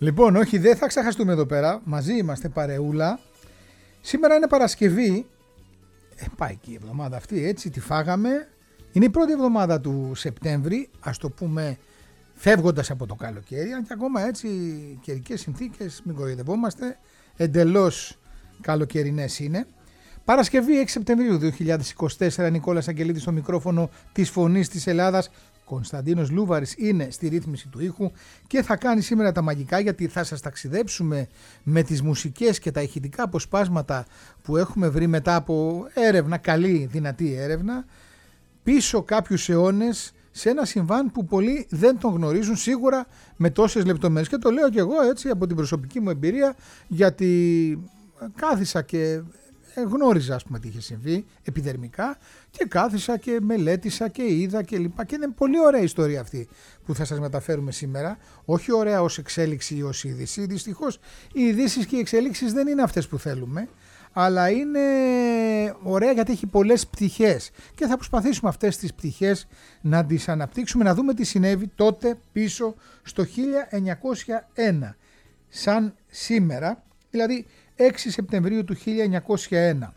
Λοιπόν, όχι, δεν θα ξεχαστούμε εδώ πέρα. Μαζί είμαστε, παρεούλα. Σήμερα είναι Παρασκευή. Πάει και η εβδομάδα αυτή, έτσι, τη φάγαμε. Είναι η πρώτη εβδομάδα του Σεπτέμβρη, ας το πούμε, φεύγοντας από το καλοκαίρι. Αν και ακόμα έτσι οι καιρικές συνθήκες, μην κοροϊδευόμαστε, εντελώς καλοκαιρινές είναι. Παρασκευή 6 Σεπτεμβρίου 2024, Νικόλας Αγγελίδης στο μικρόφωνο της Φωνής της Ελλάδας. Κωνσταντίνος Λούβαρης είναι στη ρύθμιση του ήχου και θα κάνει σήμερα τα μαγικά, γιατί θα σας ταξιδέψουμε με τις μουσικές και τα ηχητικά αποσπάσματα που έχουμε βρει μετά από έρευνα, καλή δυνατή έρευνα, πίσω κάποιους αιώνες σε ένα συμβάν που πολλοί δεν τον γνωρίζουν σίγουρα με τόσες λεπτομέρειες. Και το λέω και εγώ έτσι από την προσωπική μου εμπειρία, γιατί κάθισα και γνώριζα, ας πούμε, τι είχε συμβεί επιδερμικά και κάθισα και μελέτησα και είδα και λοιπά, και είναι πολύ ωραία η ιστορία αυτή που θα σας μεταφέρουμε σήμερα. Όχι ωραία ως εξέλιξη ή ως είδηση, δυστυχώς οι ειδήσεις και οι εξελίξεις δεν είναι αυτές που θέλουμε, αλλά είναι ωραία γιατί έχει πολλές πτυχές και θα προσπαθήσουμε αυτές τις πτυχές να τις αναπτύξουμε, να δούμε τι συνέβη τότε πίσω στο 1901 σαν σήμερα, δηλαδή 6 Σεπτεμβρίου του 1901.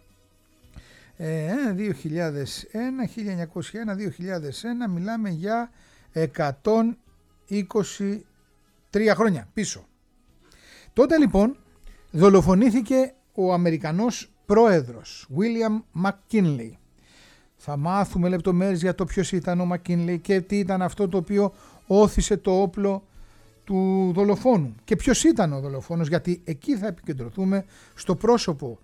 1901, μιλάμε για 123 χρόνια πίσω. Τότε λοιπόν δολοφονήθηκε ο Αμερικανός πρόεδρος William McKinley. Θα μάθουμε λεπτομέρειες για το ποιος ήταν ο McKinley και τι ήταν αυτό το οποίο όθησε το όπλο του δολοφόνου και ποιος ήταν ο δολοφόνος, γιατί εκεί θα επικεντρωθούμε στο πρόσωπο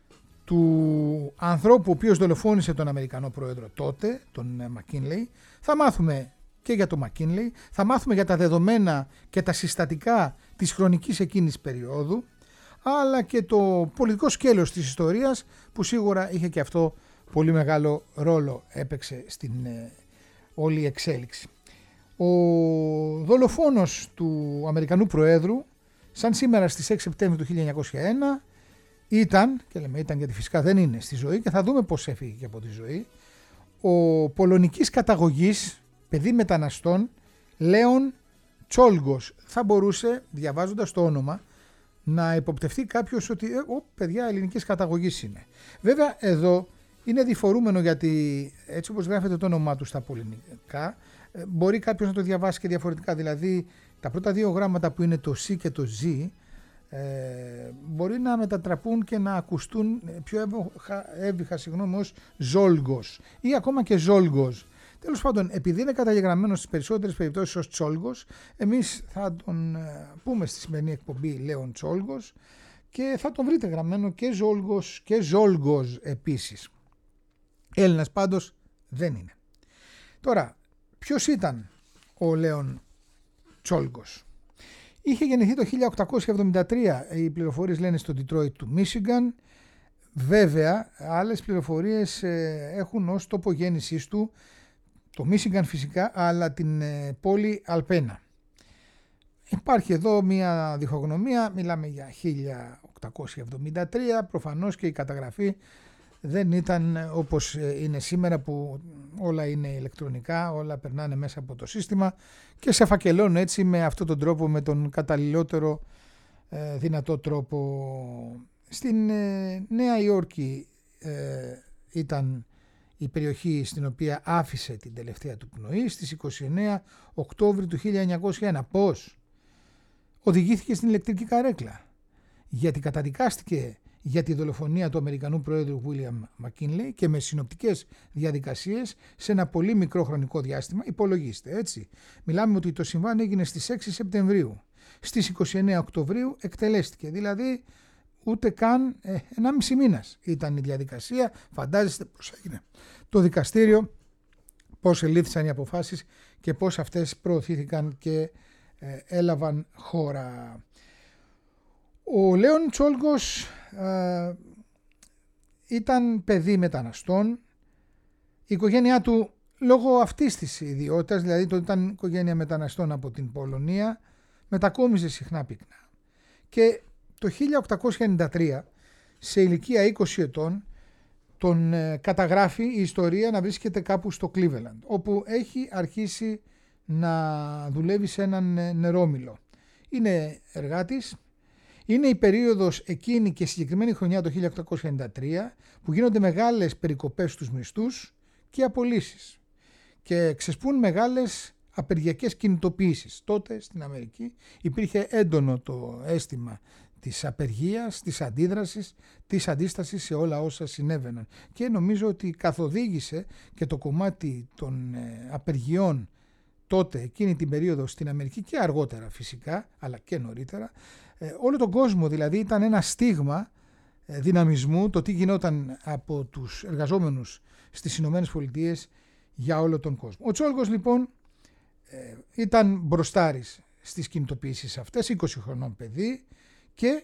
του ανθρώπου ο οποίος δολοφόνησε τον Αμερικανό πρόεδρο τότε, τον McKinley. Θα μάθουμε και για τον McKinley, θα μάθουμε για τα δεδομένα και τα συστατικά της χρονικής εκείνης περίοδου, αλλά και το πολιτικό σκέλος της ιστορίας που σίγουρα είχε και αυτό πολύ μεγάλο ρόλο, έπαιξε στην όλη εξέλιξη. Ο δολοφόνος του Αμερικανού Προέδρου, σαν σήμερα στις 6 Σεπτέμβρη του 1901, ήταν, και λέμε ήταν γιατί φυσικά δεν είναι στη ζωή και θα δούμε πώς έφυγε και από τη ζωή, ο πολωνικής καταγωγής, παιδί μεταναστών, Λέον Τσόλγκος. Θα μπορούσε, διαβάζοντας το όνομα, να υποπτευτεί κάποιος ότι παιδιά ελληνικής καταγωγής είναι. Βέβαια εδώ είναι διφορούμενο, γιατί έτσι όπως γράφεται το όνομά του στα πολωνικά, μπορεί κάποιος να το διαβάσει και διαφορετικά. Δηλαδή τα πρώτα δύο γράμματα που είναι το C και το Z μπορεί να μετατραπούν και να ακουστούν πιο έβυχα ως Ζόλγκος ή ακόμα και Ζόλγκος. Τέλος πάντων, επειδή είναι καταγεγραμμένο στις περισσότερες περιπτώσεις ως Τσόλγκος, εμείς θα τον πούμε στη σημερινή εκπομπή Λέον Τσόλγκος και θα τον βρείτε γραμμένο και Ζόλγκος και Ζόλγκος επίσης. Έλληνας πάντως δεν είναι. Τώρα, ποιος ήταν ο Λέον Τσόλγκος? Είχε γεννηθεί το 1873, οι πληροφορίες λένε στο Detroit του Michigan. Βέβαια, άλλες πληροφορίες έχουν ως τόπο γέννησής του το Michigan φυσικά, αλλά την πόλη Αλπένα. Υπάρχει εδώ μια διχογνωμία, μιλάμε για 1873, προφανώς και η καταγραφή δεν ήταν όπως είναι σήμερα που όλα είναι ηλεκτρονικά, όλα περνάνε μέσα από το σύστημα και σε φακελώνουν έτσι με αυτόν τον τρόπο, με τον καταλληλότερο δυνατό τρόπο. Στην Νέα Υόρκη ήταν η περιοχή στην οποία άφησε την τελευταία του πνοή στις 29 Οκτώβρη του 1901. Πώς? Οδηγήθηκε στην ηλεκτρική καρέκλα, γιατί καταδικάστηκε για τη δολοφονία του Αμερικανού Πρόεδρου William McKinley και με συνοπτικές διαδικασίες σε ένα πολύ μικρό χρονικό διάστημα. Υπολογίστε, έτσι. Μιλάμε ότι το συμβάν έγινε στις 6 Σεπτεμβρίου. Στις 29 Οκτωβρίου εκτελέστηκε, δηλαδή ούτε καν 1,5 μήνας ήταν η διαδικασία. Φαντάζεστε πώς έγινε το δικαστήριο, πώς ελήφθησαν οι αποφάσεις και πώς αυτές προωθήθηκαν και έλαβαν χώρα. Ο Λέον Τσόλγκος ήταν παιδί μεταναστών. Η οικογένειά του, λόγω αυτής της ιδιότητας, δηλαδή το ήταν οικογένεια μεταναστών από την Πολωνία, μετακόμιζε συχνά πυκνά. Και το 1893, σε ηλικία 20 ετών, τον καταγράφει η ιστορία να βρίσκεται κάπου στο Cleveland, όπου έχει αρχίσει να δουλεύει σε έναν νερόμυλο. είναι εργάτης. Είναι η περίοδος εκείνη και συγκεκριμένη χρονιά το 1893 που γίνονται μεγάλες περικοπές στους μισθούς και απολύσεις και ξεσπούν μεγάλες απεργιακές κινητοποιήσεις. Τότε στην Αμερική υπήρχε έντονο το αίσθημα της απεργίας, της αντίδρασης, της αντίστασης σε όλα όσα συνέβαιναν. Και νομίζω ότι καθοδήγησε και το κομμάτι των απεργιών τότε, εκείνη την περίοδο στην Αμερική και αργότερα φυσικά, αλλά και νωρίτερα, όλο τον κόσμο δηλαδή ήταν ένα στίγμα δυναμισμού το τι γινόταν από τους εργαζόμενους στις Ηνωμένες Πολιτείες για όλο τον κόσμο. Ο Τσόλγος λοιπόν ήταν μπροστάρης στις κινητοποιήσεις αυτές, 20 χρονών παιδί, και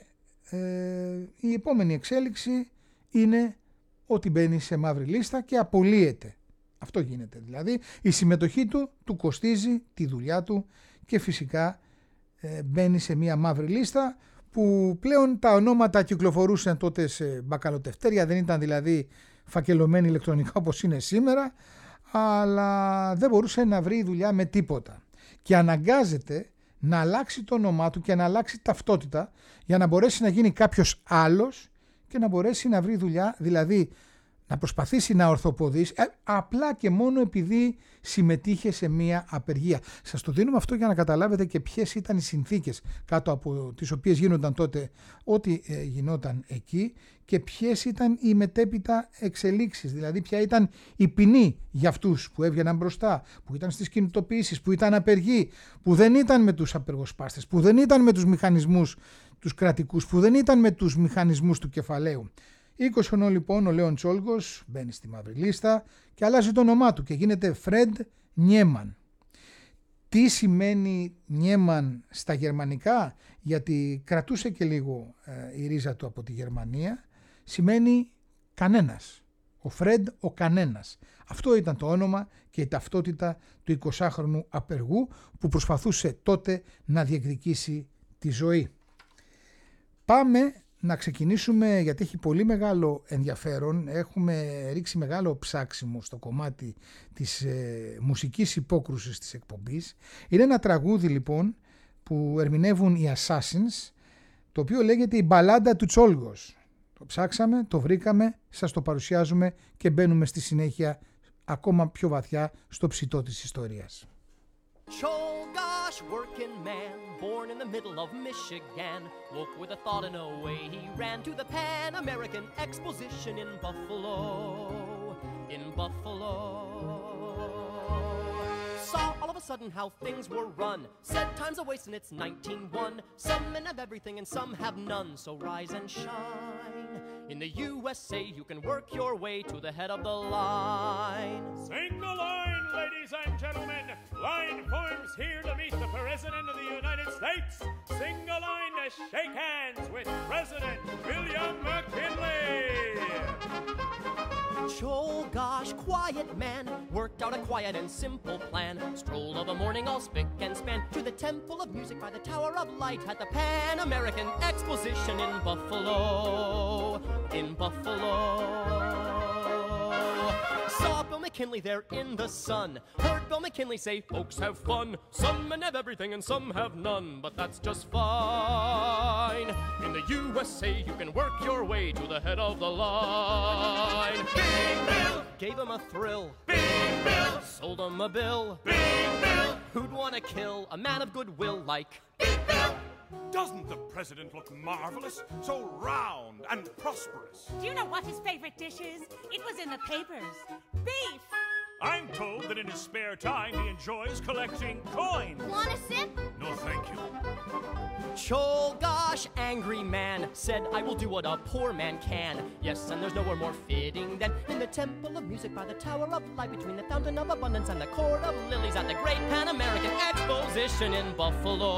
η επόμενη εξέλιξη είναι ότι μπαίνει σε μαύρη λίστα και απολύεται. Αυτό γίνεται δηλαδή. Η συμμετοχή του κοστίζει τη δουλειά του και φυσικά μπαίνει σε μια μαύρη λίστα που πλέον τα ονόματα κυκλοφορούσαν τότε σε μπακαλοτευτέρια, δεν ήταν δηλαδή φακελωμένοι ηλεκτρονικά όπως είναι σήμερα, αλλά δεν μπορούσε να βρει δουλειά με τίποτα και αναγκάζεται να αλλάξει το όνομά του και να αλλάξει ταυτότητα για να μπορέσει να γίνει κάποιος άλλος και να μπορέσει να βρει δουλειά, δηλαδή να προσπαθήσει να ορθοποδήσει απλά και μόνο επειδή συμμετείχε σε μία απεργία. Σας το δίνουμε αυτό για να καταλάβετε και ποιες ήταν οι συνθήκες κάτω από τις οποίες γίνονταν τότε ό,τι γινόταν εκεί και ποιες ήταν οι μετέπειτα εξελίξεις, δηλαδή ποια ήταν η ποινή για αυτούς που έβγαιναν μπροστά, που ήταν στις κινητοποιήσεις, που ήταν απεργοί, που δεν ήταν με τους απεργοσπάστες, που δεν ήταν με τους μηχανισμούς τους κρατικούς, που δεν ήταν με τους μηχανισμούς του κεφαλαίου. 20 χρονών λοιπόν ο Λέον Τσόλγος μπαίνει στη μαύρη λίστα και αλλάζει το όνομά του και γίνεται Φρεντ Νιέμαν. Τι σημαίνει Νιέμαν στα γερμανικά, γιατί κρατούσε και λίγο η ρίζα του από τη Γερμανία, σημαίνει κανένας. Ο Φρεντ ο κανένας. Αυτό ήταν το όνομα και η ταυτότητα του 20χρονου απεργού που προσπαθούσε τότε να διεκδικήσει τη ζωή. Πάμε να ξεκινήσουμε, γιατί έχει πολύ μεγάλο ενδιαφέρον. Έχουμε ρίξει μεγάλο ψάξιμο στο κομμάτι της μουσικής υπόκρουσης της εκπομπής. Είναι ένα τραγούδι λοιπόν που ερμηνεύουν οι Assassins, το οποίο λέγεται η μπαλάντα του Τσόλγος. Το ψάξαμε, το βρήκαμε, σας το παρουσιάζουμε και μπαίνουμε στη συνέχεια ακόμα πιο βαθιά στο ψητό της ιστορίας. Czolgosz, working man, born in the middle of Michigan, woke with a thought and away he ran to the Pan American Exposition in Buffalo. Saw all of a sudden how things were run, said time's a waste and it's 1901. Some men have everything and some have none, so rise and shine. In the USA you can work your way to the head of the line. Single line, ladies and gentlemen. Line forms here to meet the President of the United States. Single line to shake hands with President William McKinley. Czolgosz, quiet man, worked out a quiet and simple plan. Strolled of a morning all spick and span to the Temple of Music by the Tower of Light at the Pan American Exposition in Buffalo. Saw Bill McKinley there in the sun. Heard Bill McKinley say, folks have fun. Some men have everything and some have none, but that's just fine. In the USA you can work your way to the head of the line. Big Bill Gave him a thrill. Big Bill Sold him a bill. Big Bill Who'd want to kill a man of goodwill like Big Bill. Doesn't the president look marvelous? So round and prosperous. Do you know what his favorite dish is? It was in the papers. Beef! I'm told that in his spare time he enjoys collecting coins. Want a sip? No, thank you. Czolgosz, angry man, said, I will do what a poor man can. Yes, and there's nowhere more fitting than in the Temple of Music by the Tower of Light, between the Fountain of Abundance and the Court of Lilies at the Great Pan American Exposition in Buffalo.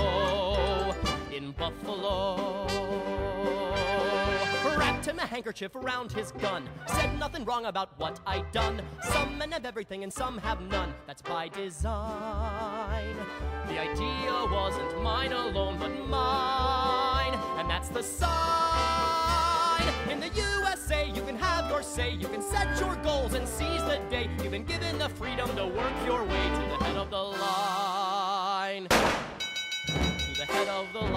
Wrapped him a handkerchief around his gun, said nothing wrong about what I'd done. Some men have everything and some have none, that's by design. The idea wasn't mine alone, but mine, and that's the sign. In the USA you can have your say, you can set your goals and seize the day. You've been given the freedom to work your way to the head of the line. To the head of the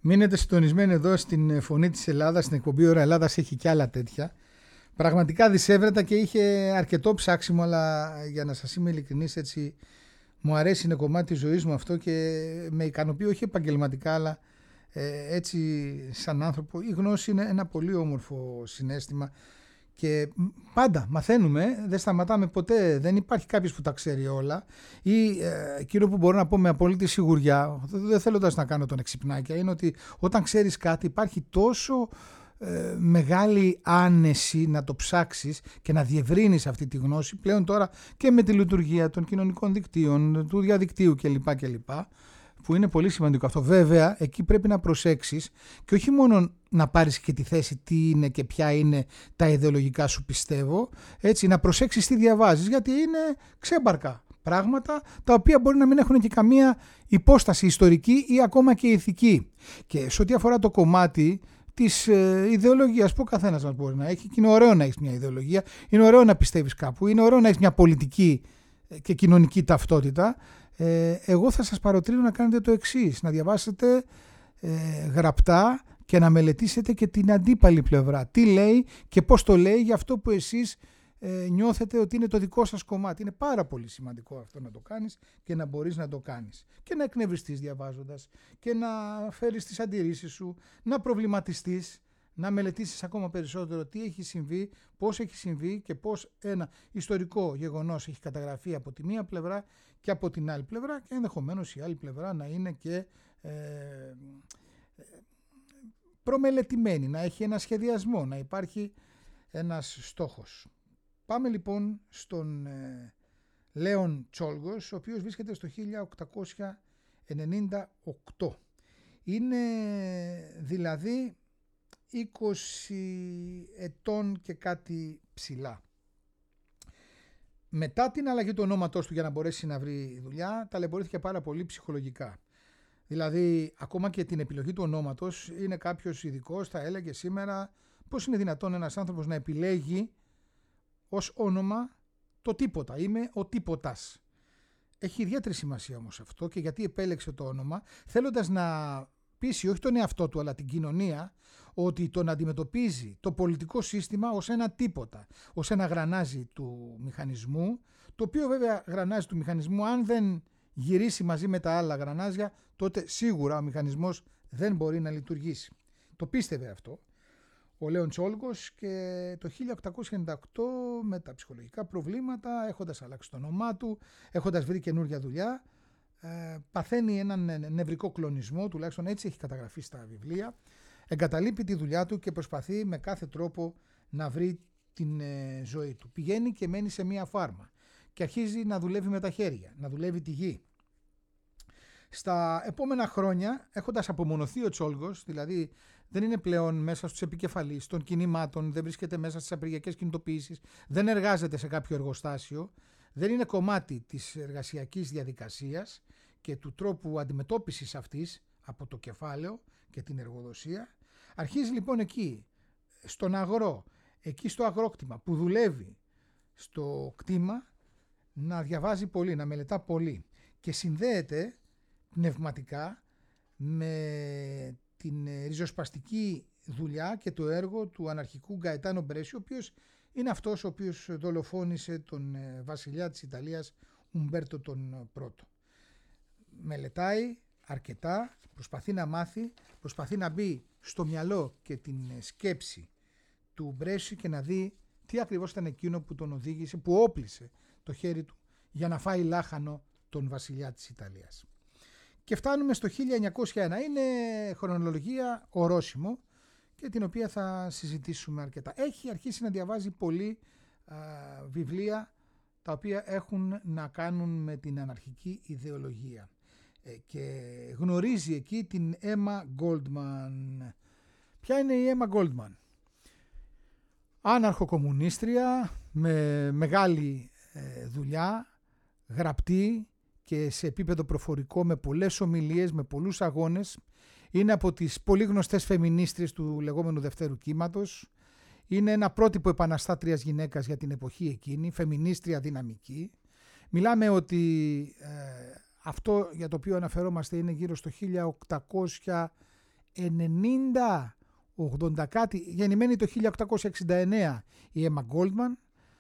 Μείνετε συντονισμένοι εδώ στην Φωνή της Ελλάδας, στην εκπομπή Ώρα Ελλάδας, έχει και άλλα τέτοια. Πραγματικά δισεύρετα και είχε αρκετό ψάξιμο, αλλά για να σας είμαι ειλικρινής, έτσι μου αρέσει, είναι κομμάτι της ζωής μου αυτό και με ικανοποιεί όχι επαγγελματικά, αλλά έτσι σαν άνθρωπο. Η γνώση είναι ένα πολύ όμορφο συναίσθημα και πάντα μαθαίνουμε, δεν σταματάμε ποτέ, δεν υπάρχει κάποιος που τα ξέρει όλα, ή εκείνο που μπορώ να πω με απόλυτη σιγουριά, δεν θέλοντας να κάνω τον εξυπνάκια, είναι ότι όταν ξέρεις κάτι υπάρχει τόσο μεγάλη άνεση να το ψάξεις και να διευρύνεις αυτή τη γνώση πλέον τώρα και με τη λειτουργία των κοινωνικών δικτύων, του διαδικτύου κλπ. Που είναι πολύ σημαντικό αυτό. Βέβαια, εκεί πρέπει να προσέξεις και όχι μόνο να πάρεις και τη θέση τι είναι και ποια είναι τα ιδεολογικά σου πιστεύω, έτσι, να προσέξεις τι διαβάζεις, γιατί είναι ξέμπαρκα πράγματα τα οποία μπορεί να μην έχουν και καμία υπόσταση ιστορική ή ακόμα και ηθική. Και σε ό,τι αφορά το κομμάτι της ιδεολογίας που ο καθένας μας μπορεί να έχει, και είναι ωραίο να έχεις μια ιδεολογία, είναι ωραίο να πιστεύεις κάπου, είναι ωραίο να έχεις μια πολιτική και κοινωνική ταυτότητα. Εγώ θα σας παροτρύνω να κάνετε το εξής, να διαβάσετε γραπτά και να μελετήσετε και την αντίπαλη πλευρά. Τι λέει και πώς το λέει για αυτό που εσείς νιώθετε ότι είναι το δικό σας κομμάτι. Είναι πάρα πολύ σημαντικό αυτό να το κάνεις και να μπορείς να το κάνεις. Και να εκνευριστείς διαβάζοντας και να φέρεις τις αντιρρήσεις σου, να προβληματιστείς, να μελετήσεις ακόμα περισσότερο τι έχει συμβεί, πώς έχει συμβεί και πώς ένα ιστορικό γεγονός έχει καταγραφεί από τη μία πλευρά και από την άλλη πλευρά, και ενδεχομένως η άλλη πλευρά να είναι και προμελετημένη, να έχει ένα σχεδιασμό, να υπάρχει ένας στόχος. Πάμε λοιπόν στον Λέον Τσόλγος, ο οποίος βρίσκεται στο 1898. Είναι δηλαδή 20 ετών και κάτι ψηλά. Μετά την αλλαγή του ονόματός του για να μπορέσει να βρει δουλειά, ταλαιπωρήθηκε πάρα πολύ ψυχολογικά. Δηλαδή, ακόμα και την επιλογή του ονόματος, είναι κάποιος ειδικός, θα έλεγε σήμερα, πώς είναι δυνατόν ένας άνθρωπος να επιλέγει ως όνομα το τίποτα. Είμαι ο τίποτας. Έχει ιδιαίτερη σημασία όμως αυτό, και γιατί επέλεξε το όνομα, θέλοντας να πείσει όχι τον εαυτό του αλλά την κοινωνία ότι τον αντιμετωπίζει το πολιτικό σύστημα ως ένα τίποτα, ως ένα γρανάζι του μηχανισμού, το οποίο βέβαια γρανάζι του μηχανισμού, αν δεν γυρίσει μαζί με τα άλλα γρανάζια, τότε σίγουρα ο μηχανισμός δεν μπορεί να λειτουργήσει. Το πίστευε αυτό ο Λέον Τσόλγος, και το 1898 με τα ψυχολογικά προβλήματα, έχοντας αλλάξει το όνομά του, έχοντας βρει καινούργια δουλειά, παθαίνει έναν νευρικό κλονισμό, τουλάχιστον έτσι έχει καταγραφεί στα βιβλία, εγκαταλείπει τη δουλειά του και προσπαθεί με κάθε τρόπο να βρει την ζωή του. Πηγαίνει και μένει σε μία φάρμα και αρχίζει να δουλεύει με τα χέρια, να δουλεύει τη γη. Στα επόμενα χρόνια, έχοντας απομονωθεί ο Τσόλγος, δηλαδή δεν είναι πλέον μέσα στους επικεφαλείς των κινημάτων, δεν βρίσκεται μέσα στις απεργιακές κινητοποιήσεις, δεν εργάζεται σε κάποιο εργοστάσιο, δεν είναι κομμάτι της εργασιακής διαδικασίας και του τρόπου αντιμετώπισης αυτής από το κεφάλαιο και την εργοδοσία. Αρχίζει λοιπόν εκεί, στον αγρό, εκεί στο αγρόκτημα που δουλεύει στο κτήμα, να διαβάζει πολύ, να μελετά πολύ, και συνδέεται πνευματικά με την ριζοσπαστική δουλειά και το έργο του αναρχικού Γκαετάνο Μπρέσιο, ο οποίος είναι αυτός ο οποίος δολοφόνησε τον βασιλιά της Ιταλίας Ουμπέρτο τον Πρώτο. Μελετάει αρκετά, προσπαθεί να μάθει, προσπαθεί να μπει στο μυαλό και την σκέψη του Μπρέσιο και να δει τι ακριβώς ήταν εκείνο που τον οδήγησε, που όπλησε το χέρι του για να φάει λάχανο τον βασιλιά της Ιταλίας. Και φτάνουμε στο 1901. Είναι χρονολογία ορόσημο και την οποία θα συζητήσουμε αρκετά. Έχει αρχίσει να διαβάζει πολύ βιβλία τα οποία έχουν να κάνουν με την αναρχική ιδεολογία. Και γνωρίζει εκεί την Έμα Γκόλντμαν. Ποια είναι η Έμα Γκόλντμαν? Άναρχο-κομμουνίστρια με μεγάλη δουλειά, γραπτή και σε επίπεδο προφορικό, με πολλές ομιλίες, με πολλούς αγώνες. Είναι από τις πολύ γνωστές φεμινίστριες του λεγόμενου Δευτέρου Κύματος. Είναι ένα πρότυπο επαναστάτριας γυναίκας για την εποχή εκείνη, φεμινίστρια δυναμική. Μιλάμε ότι αυτό για το οποίο αναφερόμαστε είναι γύρω στο 80 κάτι, γεννημένη το 1869 η Έμα Γκόλτμαν,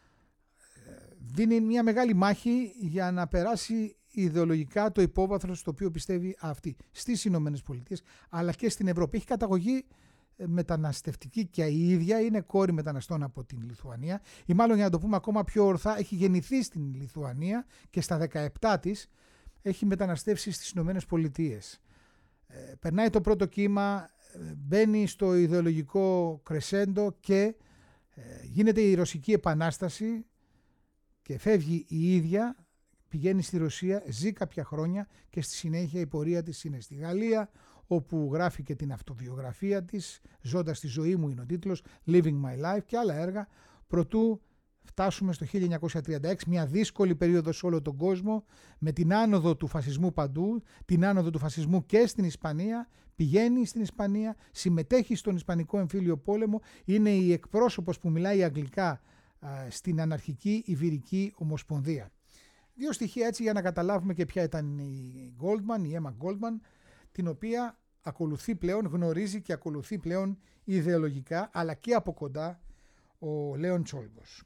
δίνει μια μεγάλη μάχη για να περάσει ιδεολογικά το υπόβαθρο στο οποίο πιστεύει αυτή στις Ηνωμένες Πολιτείες αλλά και στην Ευρώπη. Έχει καταγωγή μεταναστευτική και η ίδια είναι κόρη μεταναστών από την Λιθουανία ή μάλλον, για να το πούμε ακόμα πιο ορθά, έχει γεννηθεί στην Λιθουανία και στα 17 της έχει μεταναστεύσει στις Ηνωμένες Πολιτείες. Περνάει το πρώτο κύμα, μπαίνει στο ιδεολογικό κρεσέντο και γίνεται η Ρωσική Επανάσταση και φεύγει η ίδια, πηγαίνει στη Ρωσία, ζει κάποια χρόνια και στη συνέχεια η πορεία της είναι στη Γαλλία, όπου γράφει και την αυτοβιογραφία της, «Ζώντας τη ζωή μου» είναι ο τίτλος, «Living my life» και άλλα έργα, προτού φτάσουμε στο 1936, μια δύσκολη περίοδο σε όλο τον κόσμο, με την άνοδο του φασισμού παντού, την άνοδο του φασισμού και στην Ισπανία, πηγαίνει στην Ισπανία, συμμετέχει στον Ισπανικό Εμφύλιο Πόλεμο, είναι η εκπρόσωπος που μιλάει αγγλικά στην αναρχική Ιβηρική Ομοσπονδία. Δύο στοιχεία έτσι για να καταλάβουμε και ποια ήταν η Goldman, η Έμα Goldman, την οποία ακολουθεί πλέον, γνωρίζει και ακολουθεί πλέον ιδεολογικά αλλά και από κοντά ο Λέον Τσόλγκος.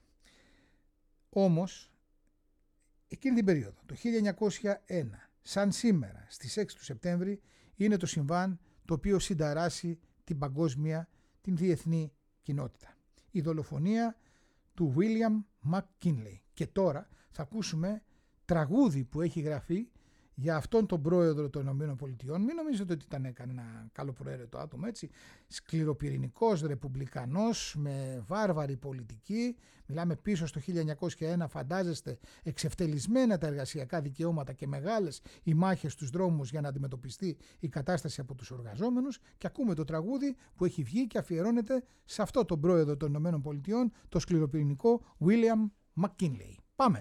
Όμως, εκείνη την περίοδο, το 1901, σαν σήμερα, στις 6 του Σεπτέμβρη, είναι το συμβάν το οποίο συνταράσει την παγκόσμια, την διεθνή κοινότητα. Η δολοφονία του William McKinley. Και τώρα θα ακούσουμε τραγούδι που έχει γραφεί για αυτόν τον πρόεδρο των ΗΠΑ. Μην νομίζετε ότι ήταν κανένα καλοπροαίρετο άτομο, έτσι. Σκληροπυρηνικός, ρεπουμπλικανός, με βάρβαρη πολιτική. Μιλάμε πίσω στο 1901, φαντάζεστε, εξευτελισμένα τα εργασιακά δικαιώματα και μεγάλες οι μάχες στους δρόμους για να αντιμετωπιστεί η κατάσταση από τους εργαζόμενους. Και ακούμε το τραγούδι που έχει βγει και αφιερώνεται σε αυτό τον πρόεδρο των ΗΠΑ, το σκληροπυρηνικό William McKinley. Πάμε!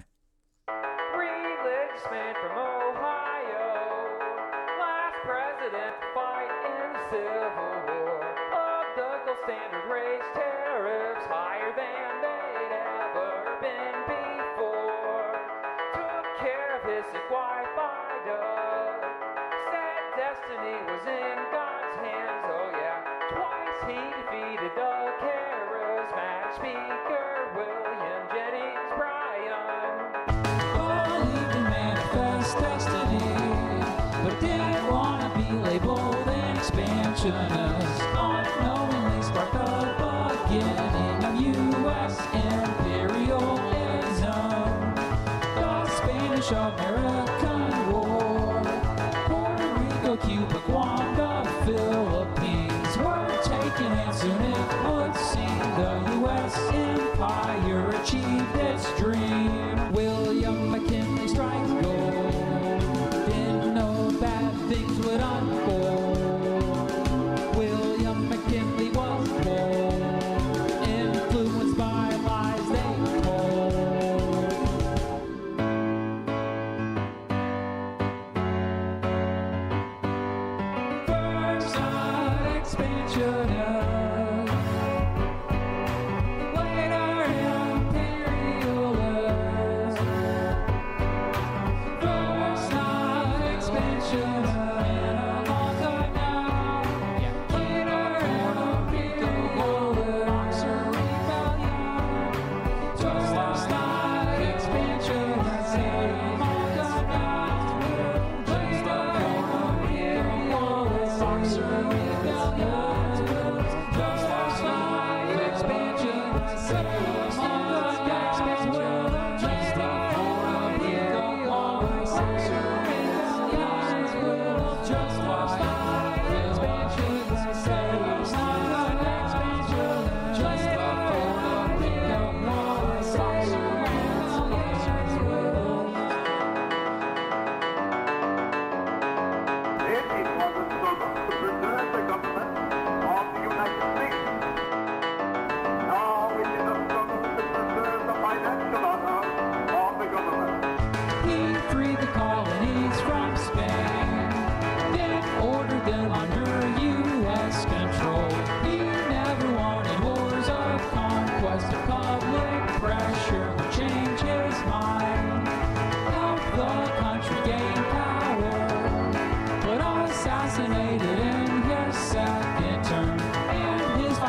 Civil War of the gold standard raised tariffs higher than they'd ever been before. Took care of his sick wife Ida. Said destiny was in God's hands. Oh yeah, twice he defeated the charismatic speaker William Jennings Bryan. Believed in manifest destiny, but didn't want to be labeled expansionist, unknowingly sparked the beginning of U.S. imperialism. The Spanish-American War, Puerto Rico, Cuba, Guam, the Philippines were taken, and soon it would seem the U.S. empire achieved its dream. William McKinley strikes gold, didn't know bad things would unfold. Influenced by lies they told. First an expansionist, later imperialist. First an expansionist.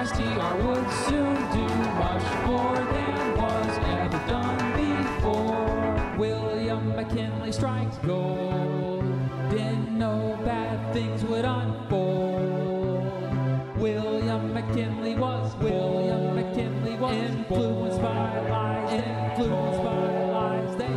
STR would soon do much more than was ever done before. William McKinley strikes gold. Didn't know bad things would unfold. William McKinley was influenced by lies, they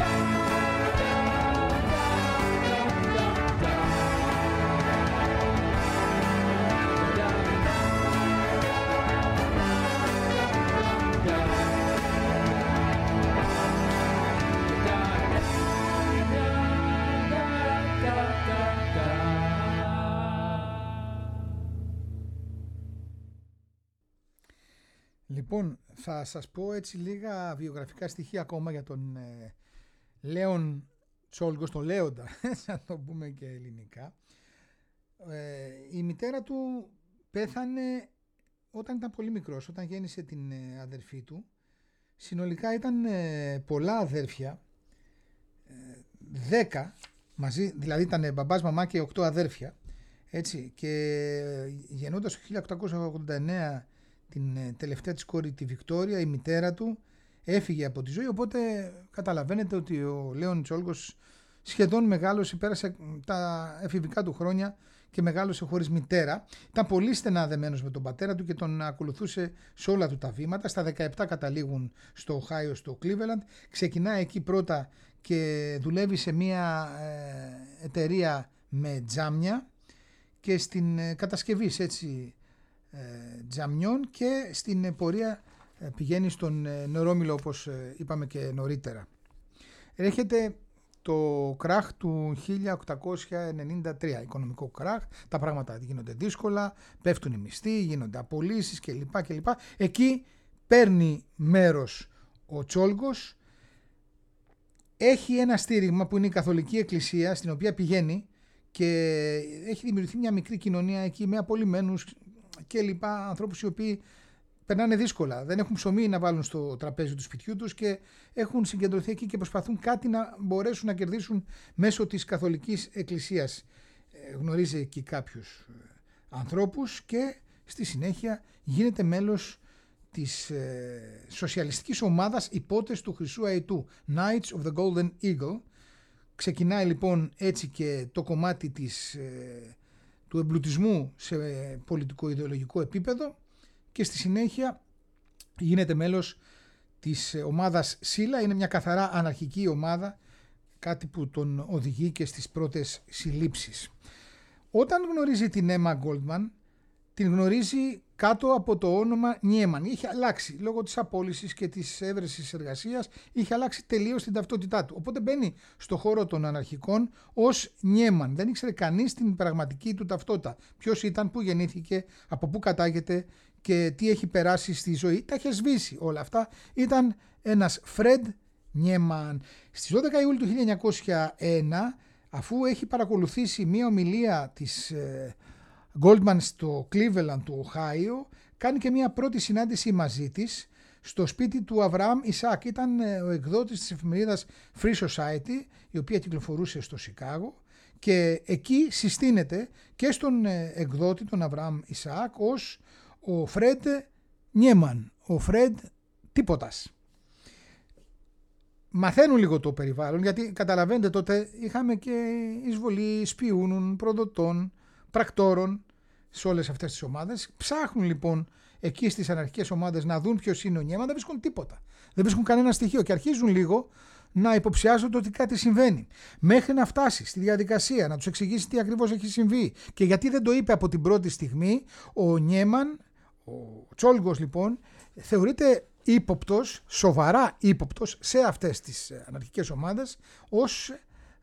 Λοιπόν, θα σας πω έτσι λίγα βιογραφικά στοιχεία ακόμα για τον Λέον Τσόλγκος, τον Λέοντα, να το πούμε και ελληνικά. Η μητέρα του πέθανε όταν ήταν πολύ μικρός, όταν γέννησε την αδερφή του. Συνολικά ήταν πολλά αδέρφια, 10 μαζί, δηλαδή ήταν μπαμπάς, μαμά και 8 αδέρφια, έτσι, και γεννώντας το 1889 την τελευταία της κόρη, τη Βικτόρια, η μητέρα του έφυγε από τη ζωή, οπότε καταλαβαίνετε ότι ο Λέον Τσόλγκος σχεδόν μεγάλωσε, πέρασε τα εφηβικά του χρόνια και μεγάλωσε χωρίς μητέρα. Ήταν πολύ στενά δεμένος με τον πατέρα του και τον ακολουθούσε σε όλα του τα βήματα. Στα 17 καταλήγουν στο Οχάιο, στο Cleveland. Ξεκινάει εκεί πρώτα και δουλεύει σε μια εταιρεία με τζάμια και στην κατασκευή έτσι τζαμιών, και στην πορεία πηγαίνει στον νερόμυλο, όπως είπαμε και νωρίτερα. Έρχεται το κράχ του 1893, οικονομικό κράχ, τα πράγματα γίνονται δύσκολα, πέφτουν οι μισθοί, γίνονται απολύσεις κλπ. Εκεί παίρνει μέρος ο Τσόλγκος, έχει ένα στήριγμα που είναι η Καθολική Εκκλησία, στην οποία πηγαίνει και έχει δημιουργηθεί μια μικρή κοινωνία εκεί με απολυμένους και λοιπά, ανθρώπους οι οποίοι περνάνε δύσκολα, δεν έχουν ψωμί να βάλουν στο τραπέζι του σπιτιού τους και έχουν συγκεντρωθεί εκεί και προσπαθούν κάτι να μπορέσουν να κερδίσουν μέσω της Καθολικής Εκκλησίας. Γνωρίζει εκεί κάποιους ανθρώπους και στη συνέχεια γίνεται μέλος της σοσιαλιστικής ομάδας Υπότες του Χρυσού Αητού, Knights of the Golden Eagle. Ξεκινάει λοιπόν έτσι και το κομμάτι του εμπλουτισμού σε πολιτικό-ιδεολογικό επίπεδο και στη συνέχεια γίνεται μέλος της ομάδας ΣΥΛΑ. Είναι μια καθαρά αναρχική ομάδα, κάτι που τον οδηγεί και στις πρώτες συλλήψεις. Όταν γνωρίζει την Έμα Γκόλτμαν, την γνωρίζει κάτω από το όνομα Νιέμαν. Είχε αλλάξει λόγω της απόλυσης και της έβρεσης εργασίας, είχε αλλάξει τελείως την ταυτότητά του. Οπότε μπαίνει στο χώρο των αναρχικών ως Νιέμαν. Δεν ήξερε κανείς την πραγματική του ταυτότητα. Ποιος ήταν, πού γεννήθηκε, από πού κατάγεται και τι έχει περάσει στη ζωή. Τα είχε σβήσει όλα αυτά. Ήταν ένας Φρεντ Νιέμαν. Στις 12 Ιούλιου του 1901, αφού έχει παρακολουθήσει μία ομιλία της Goldman στο Cleveland του Οχάιο, κάνει και μια πρώτη συνάντηση μαζί της στο σπίτι του Αβραάμ Ισαάκ. Ήταν ο εκδότης της εφημερίδας Free Society, η οποία κυκλοφορούσε στο Σικάγο, και εκεί συστήνεται και στον εκδότη τον Αβραάμ Ισαάκ ως ο Φρεντ Νιέμαν, ο Φρεντ τίποτας. Μαθαίνουν λίγο το περιβάλλον, γιατί καταλαβαίνετε τότε είχαμε και εισβολή σπιούνων, προδοτών, πρακτόρων σε όλες αυτές τις ομάδες. Ψάχνουν λοιπόν εκεί στις αναρχικές ομάδες να δουν ποιος είναι ο Νιέμαν, δεν βρίσκουν τίποτα. Δεν βρίσκουν κανένα στοιχείο και αρχίζουν λίγο να υποψιάζονται ότι κάτι συμβαίνει. Μέχρι να φτάσει στη διαδικασία να τους εξηγήσει τι ακριβώς έχει συμβεί και γιατί δεν το είπε από την πρώτη στιγμή, ο Νιέμαν, ο Τσόλγκος λοιπόν, θεωρείται ύποπτος, σοβαρά ύποπτος σε αυτές τις αναρχικές ομάδες ως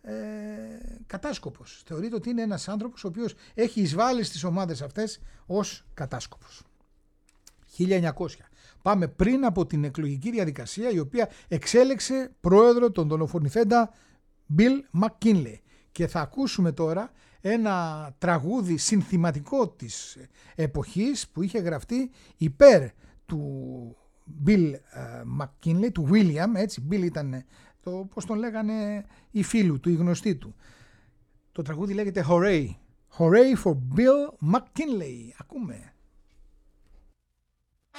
κατάσκοπος. Θεωρείται ότι είναι ένας άνθρωπος ο οποίος έχει εισβάλει στις ομάδες αυτές ως κατάσκοπος. 1900. Πάμε πριν από την εκλογική διαδικασία, η οποία εξέλεξε πρόεδρο τον δολοφονηθέντα Bill McKinley. Και θα ακούσουμε τώρα ένα τραγούδι συνθηματικό της εποχής που είχε γραφτεί υπέρ του Bill McKinley, του William, έτσι, Bill ήταν το, πώς τον λέγανε οι φίλοι του, οι γνωστοί του. Το τραγούδι λέγεται Hooray, Hooray for Bill McKinley. Ακούμε.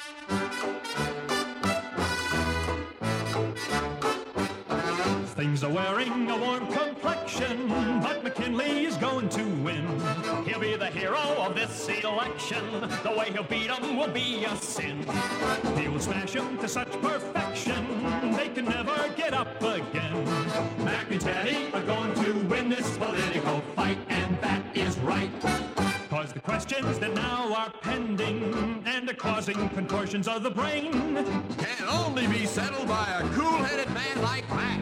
Things are wearing a warm complexion, but McKinley is going to win. He'll be the hero of this election. The way he'll beat 'em will be a sin. He will smash 'em to such perfection, they can never get up again. Mac and Teddy are going to win this political fight, and that is right. Cause the questions that now are pending and are causing contortions of the brain can only be settled by a cool-headed man like Mac.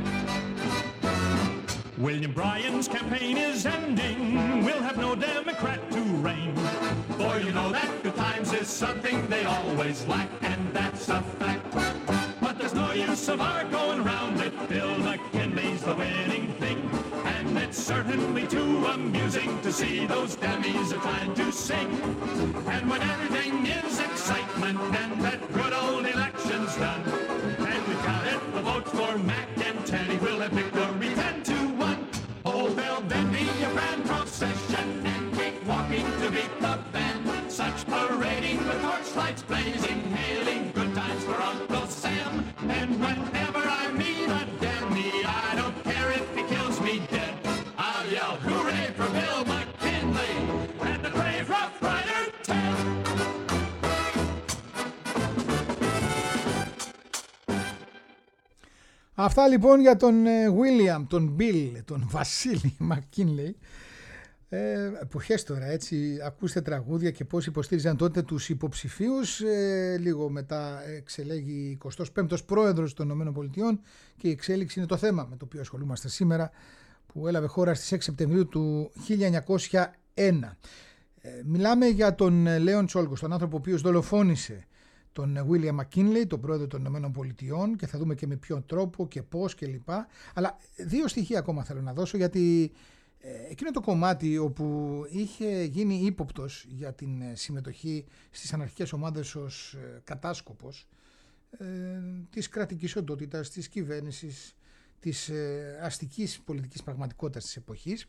William Bryan's campaign is ending. We'll have no Democrat to reign. For you know that good times is something they always lack, and that's a fact. But there's no use of our going round it. Bill McKinley's the winning thing. And it's certainly too amusing to see those dummies are trying to sing. And when everything is excitement and that good old election's done, and we've counted the votes for Mac and Teddy, we'll have victory 10-1. Oh, there'll then be a grand procession and keep walking to beat the band. Such parading with torchlights blazing, hailing good times for Uncle Sam. And whenever I meet a Danny, I don't care if he kills me dead. I'll yell hooray for Bill McKinley and the brave Rough Rider Ted. Αυτά λοιπόν για τον William, τον Bill, τον Βασίλη McKinley. Εποχές τώρα, έτσι, ακούστε τραγούδια και πώς υποστήριζαν τότε τους υποψηφίους. Λίγο μετά εξελέγει 25ος πρόεδρος των ΗΠΑ και η εξέλιξη είναι το θέμα με το οποίο ασχολούμαστε σήμερα, που έλαβε χώρα στις 6 Σεπτεμβρίου του 1901. Μιλάμε για τον Λέον Τσόλγκος, τον άνθρωπο ο οποίος δολοφόνησε τον William McKinley, τον πρόεδρο των ΗΠΑ, και θα δούμε και με ποιον τρόπο και πώς και λοιπά. Αλλά δύο στοιχεία ακόμα θέλω να δώσω, γιατί εκείνο το κομμάτι όπου είχε γίνει ύποπτος για την συμμετοχή στις αναρχικές ομάδες ως κατάσκοπος της κρατικής οντότητας, της κυβέρνησης, της αστικής πολιτικής πραγματικότητας της εποχής,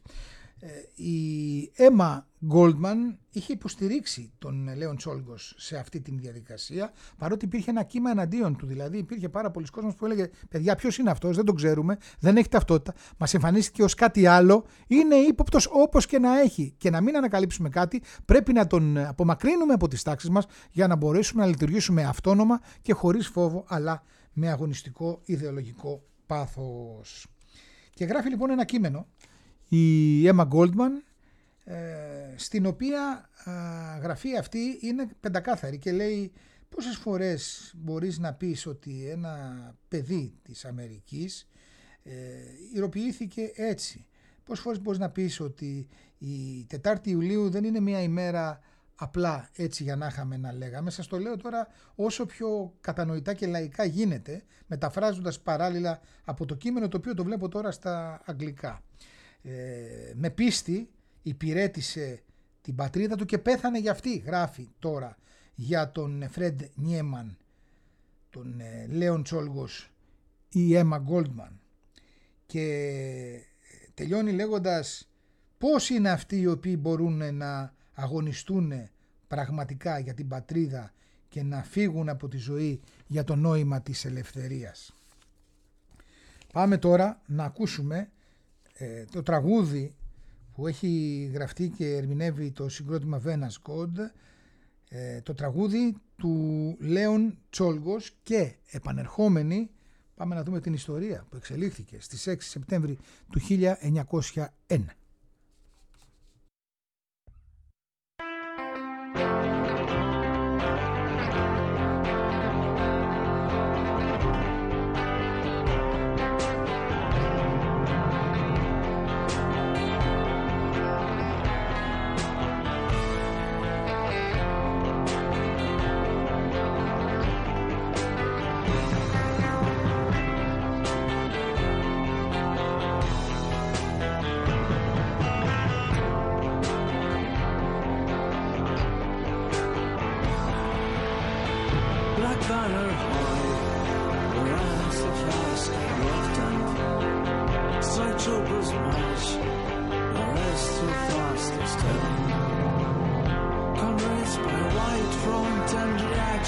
η Emma Goldman είχε υποστηρίξει τον Λέον Τσόλγκος σε αυτή την διαδικασία, παρότι υπήρχε ένα κύμα εναντίον του. Δηλαδή υπήρχε πάρα πολλοί κόσμος που έλεγε: παιδιά, ποιος είναι αυτός, δεν τον ξέρουμε, δεν έχει ταυτότητα, μας εμφανίστηκε ως κάτι άλλο, είναι ύποπτος όπως και να έχει. Και να μην ανακαλύψουμε κάτι, πρέπει να τον απομακρύνουμε από τις τάξεις μας για να μπορέσουμε να λειτουργήσουμε αυτόνομα και χωρίς φόβο, αλλά με αγωνιστικό ιδεολογικό πάθος. Και γράφει λοιπόν ένα κείμενο η Emma Goldman, στην οποία γραφή αυτή είναι πεντακάθαρη και λέει πόσες φορές μπορείς να πεις ότι ένα παιδί της Αμερικής ηρωποιήθηκε έτσι. Πόσες φορές μπορείς να πεις ότι η 4η Ιουλίου δεν είναι μια ημέρα απλά έτσι για να είχαμε να λέγαμε. Σας το λέω τώρα όσο πιο κατανοητά και λαϊκά γίνεται, μεταφράζοντας παράλληλα από το κείμενο το οποίο το βλέπω τώρα στα αγγλικά. Με πίστη υπηρέτησε την πατρίδα του και πέθανε για αυτή, γράφει τώρα για τον Φρεντ Νιέμαν, τον Λέον Τσόλγκος, η Emma Goldman, και τελειώνει λέγοντας πώς είναι αυτοί οι οποίοι μπορούν να αγωνιστούν πραγματικά για την πατρίδα και να φύγουν από τη ζωή για το νόημα της ελευθερίας. Πάμε τώρα να ακούσουμε το τραγούδι που έχει γραφτεί και ερμηνεύει το συγκρότημα Venus God, το τραγούδι του Λέον Τσόλγκος, και επανερχόμενοι πάμε να δούμε την ιστορία που εξελίχθηκε στις 6 Σεπτέμβρη του 1901.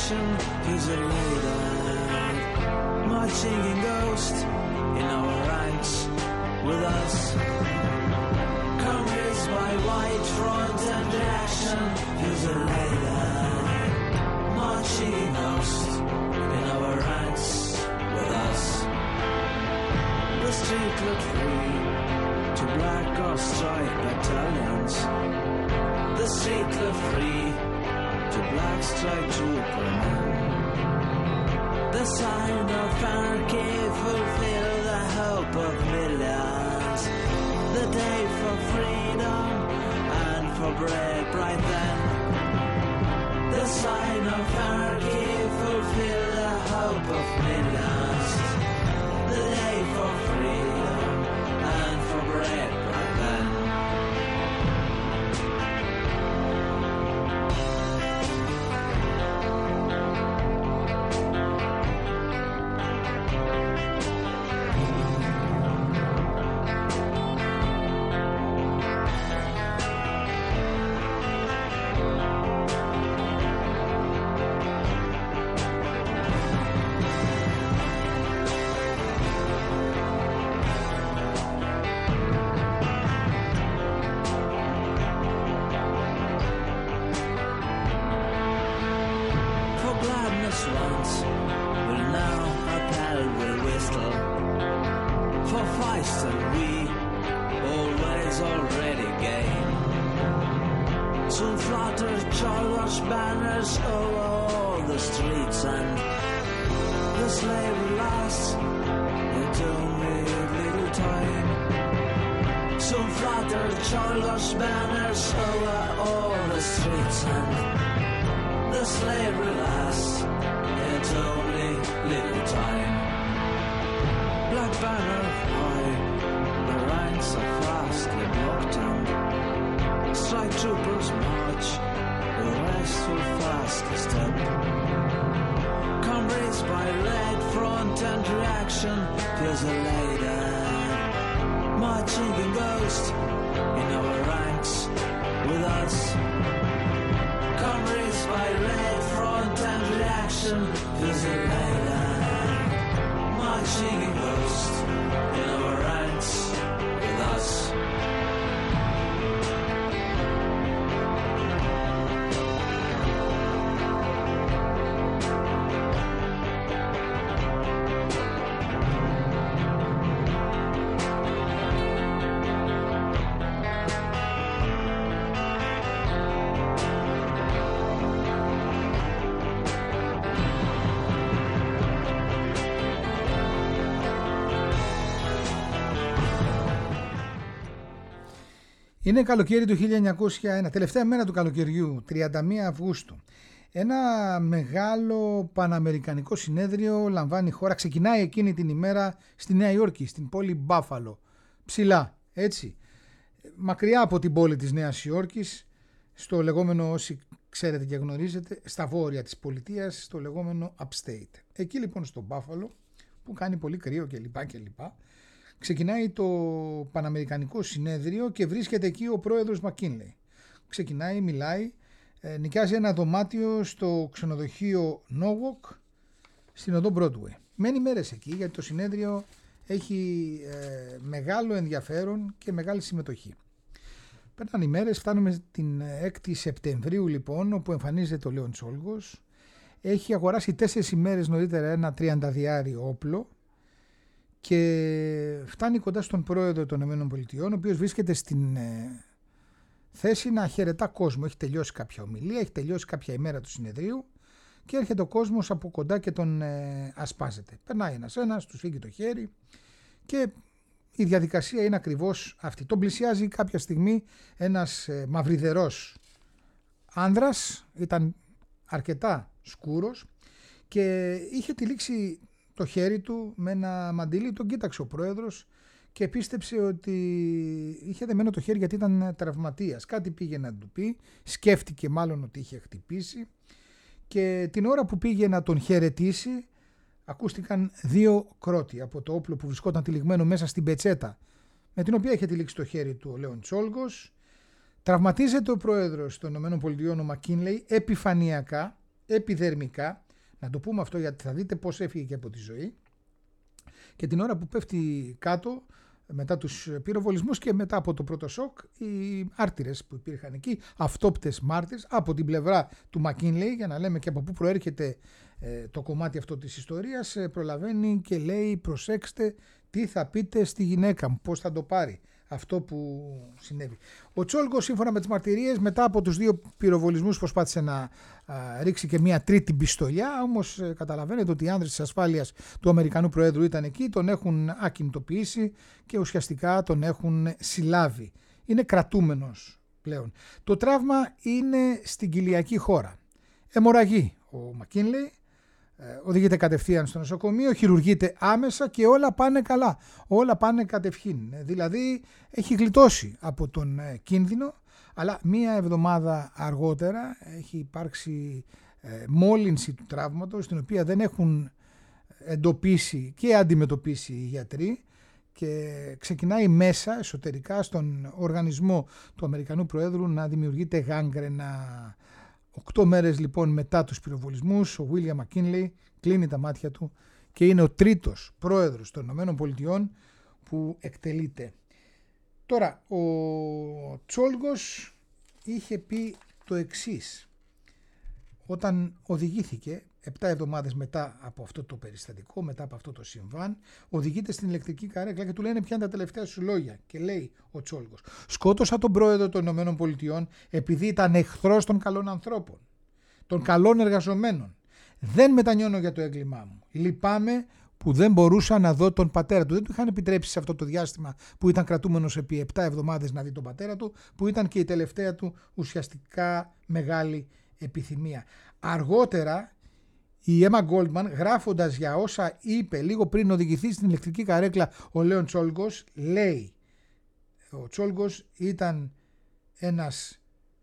action feels elated. Marching in ghost in our ranks with us. Comrades by white front and reaction feels elated. Marching in ghost in our ranks with us. The street looked free to black or striped battalions. The street looked free to black striped troopermen. The sign of anarchy fulfilled the hope of millions. The day for freedom and for bread right then. The sign of anarchy fulfilled the hope of millions. The day for freedom and for bread right then. Είναι καλοκαίρι του 1901, τελευταία μέρα του καλοκαιριού, 31 Αυγούστου. Ένα μεγάλο παναμερικανικό συνέδριο λαμβάνει χώρα, ξεκινάει εκείνη την ημέρα στη Νέα Υόρκη, στην πόλη Μπάφαλο. Ψηλά, έτσι, μακριά από την πόλη της Νέας Υόρκης, στο λεγόμενο, όσοι ξέρετε και γνωρίζετε, στα βόρεια της πολιτείας, στο λεγόμενο Upstate. Εκεί λοιπόν στο Μπάφαλο, που κάνει πολύ κρύο κλπ. Ξεκινάει το Παναμερικανικό Συνέδριο και βρίσκεται εκεί ο πρόεδρος Μακκίνλεϊ. Ξεκινάει, μιλάει, νοικιάζει ένα δωμάτιο στο ξενοδοχείο Norwalk στην οδό Broadway. Μένει μέρες εκεί γιατί το συνέδριο έχει μεγάλο ενδιαφέρον και μεγάλη συμμετοχή. Περνάνε οι μέρες, φτάνουμε την 6η Σεπτεμβρίου λοιπόν, όπου εμφανίζεται ο Λέον Τσόλγος. Έχει αγοράσει 4 ημέρες νωρίτερα ένα 30 όπλο και φτάνει κοντά στον πρόεδρο των ΗΠΑ, ο οποίος βρίσκεται στην θέση να χαιρετά κόσμο. Έχει τελειώσει κάποια ομιλία, έχει τελειώσει κάποια ημέρα του συνεδρίου και έρχεται ο κόσμος από κοντά και τον ασπάζεται. Περνάει ένας-ένας, του φύγει το χέρι και η διαδικασία είναι ακριβώς αυτή. Τον πλησιάζει κάποια στιγμή ένας μαυριδερός άνδρας, ήταν αρκετά σκούρος και είχε τυλίξει το χέρι του με ένα μαντίλι. Τον κοίταξε ο πρόεδρος και πίστεψε ότι είχε δεμένο το χέρι γιατί ήταν τραυματίας. Κάτι πήγε να του πει, σκέφτηκε μάλλον ότι είχε χτυπήσει και την ώρα που πήγε να τον χαιρετήσει ακούστηκαν 2 κρότη από το όπλο που βρισκόταν τυλιγμένο μέσα στην πετσέτα με την οποία είχε τυλίξει το χέρι του ο Λέον Τσόλγος. Τραυματίζεται ο πρόεδρος των ΗΠΑ, ο Μακκίνλεϊ, επιφανειακά, επιδερμικά, να το πούμε αυτό γιατί θα δείτε πώς έφυγε και από τη ζωή, και την ώρα που πέφτει κάτω μετά τους πυροβολισμούς και μετά από το πρώτο σοκ, οι μάρτυρες που υπήρχαν εκεί, αυτόπτες μάρτυρες από την πλευρά του Μακκίνλεϊ, για να λέμε και από πού προέρχεται το κομμάτι αυτό της ιστορίας, προλαβαίνει και λέει προσέξτε τι θα πείτε στη γυναίκα μου, πώς θα το πάρει αυτό που συνέβη. Ο Τσόλγκος, σύμφωνα με τις μαρτυρίες, μετά από τους 2 πυροβολισμούς προσπάθησε να ρίξει και μια τρίτη πιστολιά, όμως καταλαβαίνετε ότι οι άνδρες της ασφάλειας του Αμερικανού Προέδρου ήταν εκεί, τον έχουν ακινητοποιήσει και ουσιαστικά τον έχουν συλλάβει. Είναι κρατούμενος πλέον. Το τραύμα είναι στην κοιλιακή χώρα. Αιμορραγεί ο Μακκίνλεϊ, οδηγείται κατευθείαν στο νοσοκομείο, χειρουργείται άμεσα και όλα πάνε καλά. Όλα πάνε κατευχήν. Δηλαδή έχει γλιτώσει από τον κίνδυνο, αλλά μία εβδομάδα αργότερα έχει υπάρξει μόλυνση του τραύματος, την οποία δεν έχουν εντοπίσει και αντιμετωπίσει οι γιατροί, και ξεκινάει μέσα εσωτερικά στον οργανισμό του Αμερικανού Προέδρου να δημιουργείται γάγκρενα. 8 μέρες λοιπόν μετά τους πυροβολισμούς, ο William McKinley κλείνει τα μάτια του και είναι ο 3ος πρόεδρος των Ηνωμένων Πολιτειών που εκτελείται. Τώρα, ο Τσόλγκος είχε πει το εξής όταν οδηγήθηκε 7 εβδομάδες μετά από αυτό το περιστατικό, μετά από αυτό το συμβάν, οδηγείται στην ηλεκτρική καρέκλα και του λένε ποια είναι τα τελευταία σου λόγια. Και λέει ο Τσόλγκος: σκότωσα τον πρόεδρο των Ηνωμένων Πολιτειών επειδή ήταν εχθρός των καλών ανθρώπων, των καλών εργαζομένων. Δεν μετανιώνω για το έγκλημά μου. Λυπάμαι που δεν μπορούσα να δω τον πατέρα του. Δεν του είχαν επιτρέψει σε αυτό το διάστημα που ήταν κρατούμενος επί 7 εβδομάδες να δει τον πατέρα του, που ήταν και η τελευταία του ουσιαστικά μεγάλη επιθυμία. Αργότερα, η Έμα Γκόλντμαν, γράφοντας για όσα είπε λίγο πριν οδηγηθεί στην ηλεκτρική καρέκλα ο Λέον Τσόλγκος, λέει: ο Τσόλγκος ήταν ένας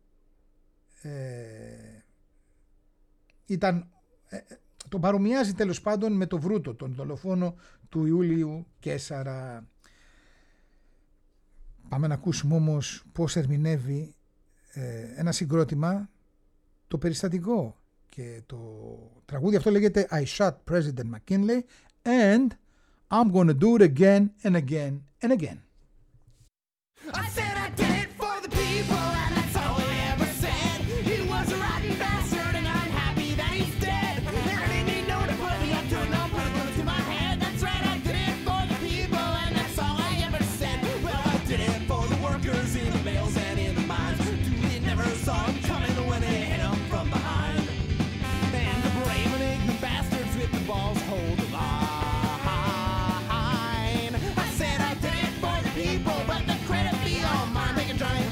τον παρομοιάζει τέλος πάντων με το Βρούτο, τον δολοφόνο του Ιούλιου Καίσαρα. Πάμε να ακούσουμε όμως πώς ερμηνεύει ένα συγκρότημα το περιστατικό, και το τραγούδι αυτό λέγεται I shot President McKinley and I'm gonna do it again and again and again. I said I did it for the people, and that's all I ever said. He was a rotten bastard, and I'm happy that he's dead. And I didn't need no one to put me up to it, no put a gun to my head. That's right, I did it for the people, and that's all I ever said. Well, I did it for the workers in the mills and in the mines. We never saw him coming when they hit him from behind. And the brave and ignorant bastards with the balls hold the line. I said I did it for the people, but the credit be all mine. Make it giant.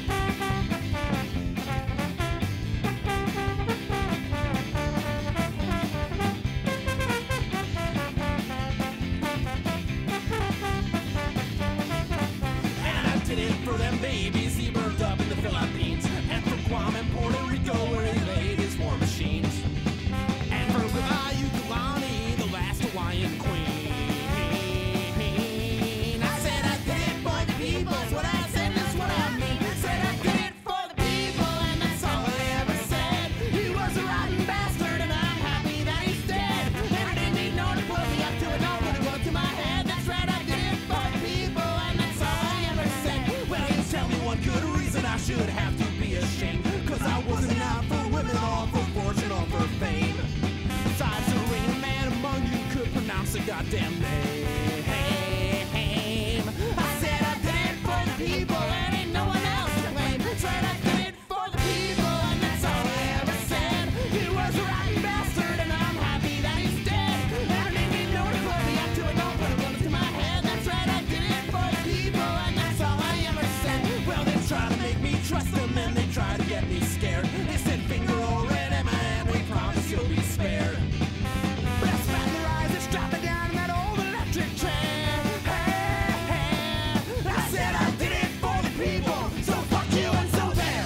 And I did it for them babies he burned up in the Philippines, and for Guam and Puerto Rico where he laid his war machines, and for Livayu Kalani, the last Hawaiian queen. I said I did it for the people, that's what I said, that's what I mean. I said I did it for the people, and that's all I ever said. He was a rotten bastard, and I'm happy that he's dead. And I didn't need no one to put me up to it, no one to go to my head. That's right, I did it for the people, and that's all I ever said. Well, you tell me one good reason I should have to be ashamed, 'cause I wasn't out for women or for fortune or for fame. Besides, there ain't a man among you could pronounce the goddamn name. I said I did it for the people, and ain't no one else to blame. That's right, I did it for the people, and that's all I ever said. He was a rotten bastard, and I'm happy that he's dead. And I didn't need no one to put me up to it, don't put a gun to my head. That's right, I did it for the people, and that's all I ever said. Well, they try to make me trust them, and they try to get me scared. They said finger or red Emma, and we promise you'll be spared. But I spat in their eyes, they strapped me down in that old electric chair. I said I did it for the people, so fuck you and so there.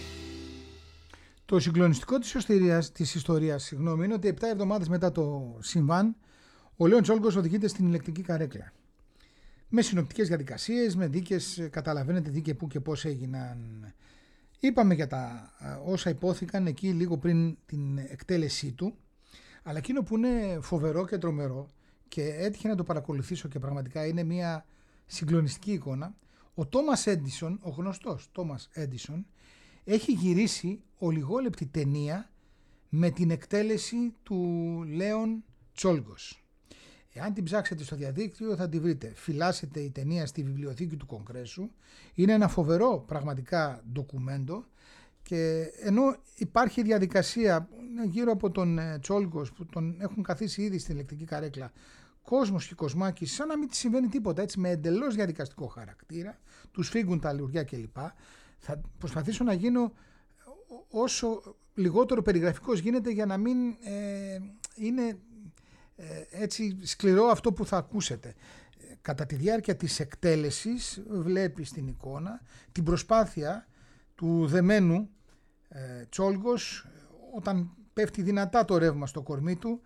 Το συγκλονιστικό της ιστορίας είναι ότι 7 εβδομάδες μετά το συμβάν, ο Λέον Τσόλγκος οδηγείται στην ηλεκτρική καρέκλα. Με συνοπτικές διαδικασίες, με δίκες, καταλαβαίνετε τι και πού και πώς έγιναν Είπαμε για τα όσα υπόθηκαν εκεί λίγο πριν την εκτέλεσή του, αλλά εκείνο που είναι φοβερό και τρομερό και έτυχε να το παρακολουθήσω και πραγματικά είναι μια συγκλονιστική εικόνα, ο Τόμας Έντισον, ο γνωστός Τόμας Έντισον, έχει γυρίσει ολιγόλεπτη ταινία με την εκτέλεση του Λέον Τσόλγκος. Εάν την ψάξετε στο διαδίκτυο θα τη βρείτε. Φυλάσσεται η ταινία στη βιβλιοθήκη του Κογκρέσου. Είναι ένα φοβερό πραγματικά ντοκουμέντο και ενώ υπάρχει διαδικασία γύρω από τον Τσόλγκος που τον έχουν καθίσει ήδη στην ηλεκτρική καρέκλα κόσμος και κοσμάκης, σαν να μην τη συμβαίνει τίποτα, έτσι, με εντελώς διαδικαστικό χαρακτήρα, τους φύγουν τα αλλουργιά κλπ. Θα προσπαθήσω να γίνω όσο λιγότερο περιγραφικός γίνεται για να μην είναι έτσι σκληρό αυτό που θα ακούσετε. Κατά τη διάρκεια της εκτέλεσης βλέπει στην εικόνα την προσπάθεια του δεμένου Τσόλγκος, όταν πέφτει δυνατά το ρεύμα στο κορμί του,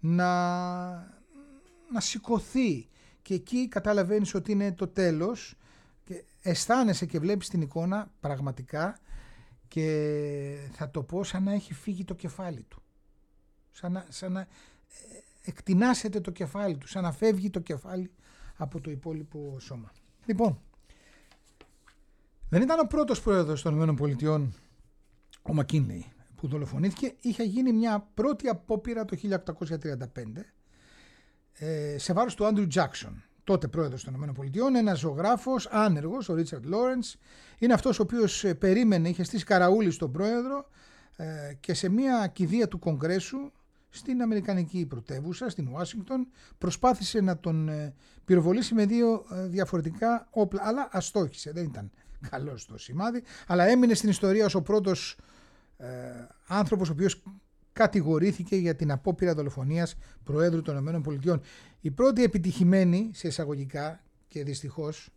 να σηκωθεί, και εκεί καταλαβαίνεις ότι είναι το τέλος και αισθάνεσαι και βλέπεις την εικόνα πραγματικά, και θα το πω σαν να έχει φύγει το κεφάλι του, σαν να εκτινάσεται το κεφάλι του, σαν να φεύγει το κεφάλι από το υπόλοιπο σώμα. Λοιπόν, δεν ήταν ο πρώτος πρόεδρος των ΗΠΑ ο Μακκίνλεϊ που δολοφονήθηκε. Είχε γίνει μια πρώτη απόπειρα το 1835 σε βάρος του Άντριου Τζάκσον, τότε πρόεδρος των ΗΠΑ, ένας ζωγράφος άνεργος, ο Ρίτσαρντ Λόρεντς. Είναι αυτός ο οποίος περίμενε, είχε στήσει καραούλη στον πρόεδρο και σε μια κηδεία του Κογκρέσου στην αμερικανική πρωτεύουσα, στην Ουάσιγκτον, προσπάθησε να τον πυροβολήσει με 2 διαφορετικά όπλα, αλλά αστόχησε, δεν ήταν καλός το σημάδι, αλλά έμεινε στην ιστορία ως ο πρώτος άνθρωπος ο οποίος κατηγορήθηκε για την απόπειρα δολοφονίας Προέδρου των ΗΠΑ. Η πρώτη επιτυχημένη, σε εισαγωγικά και δυστυχώς,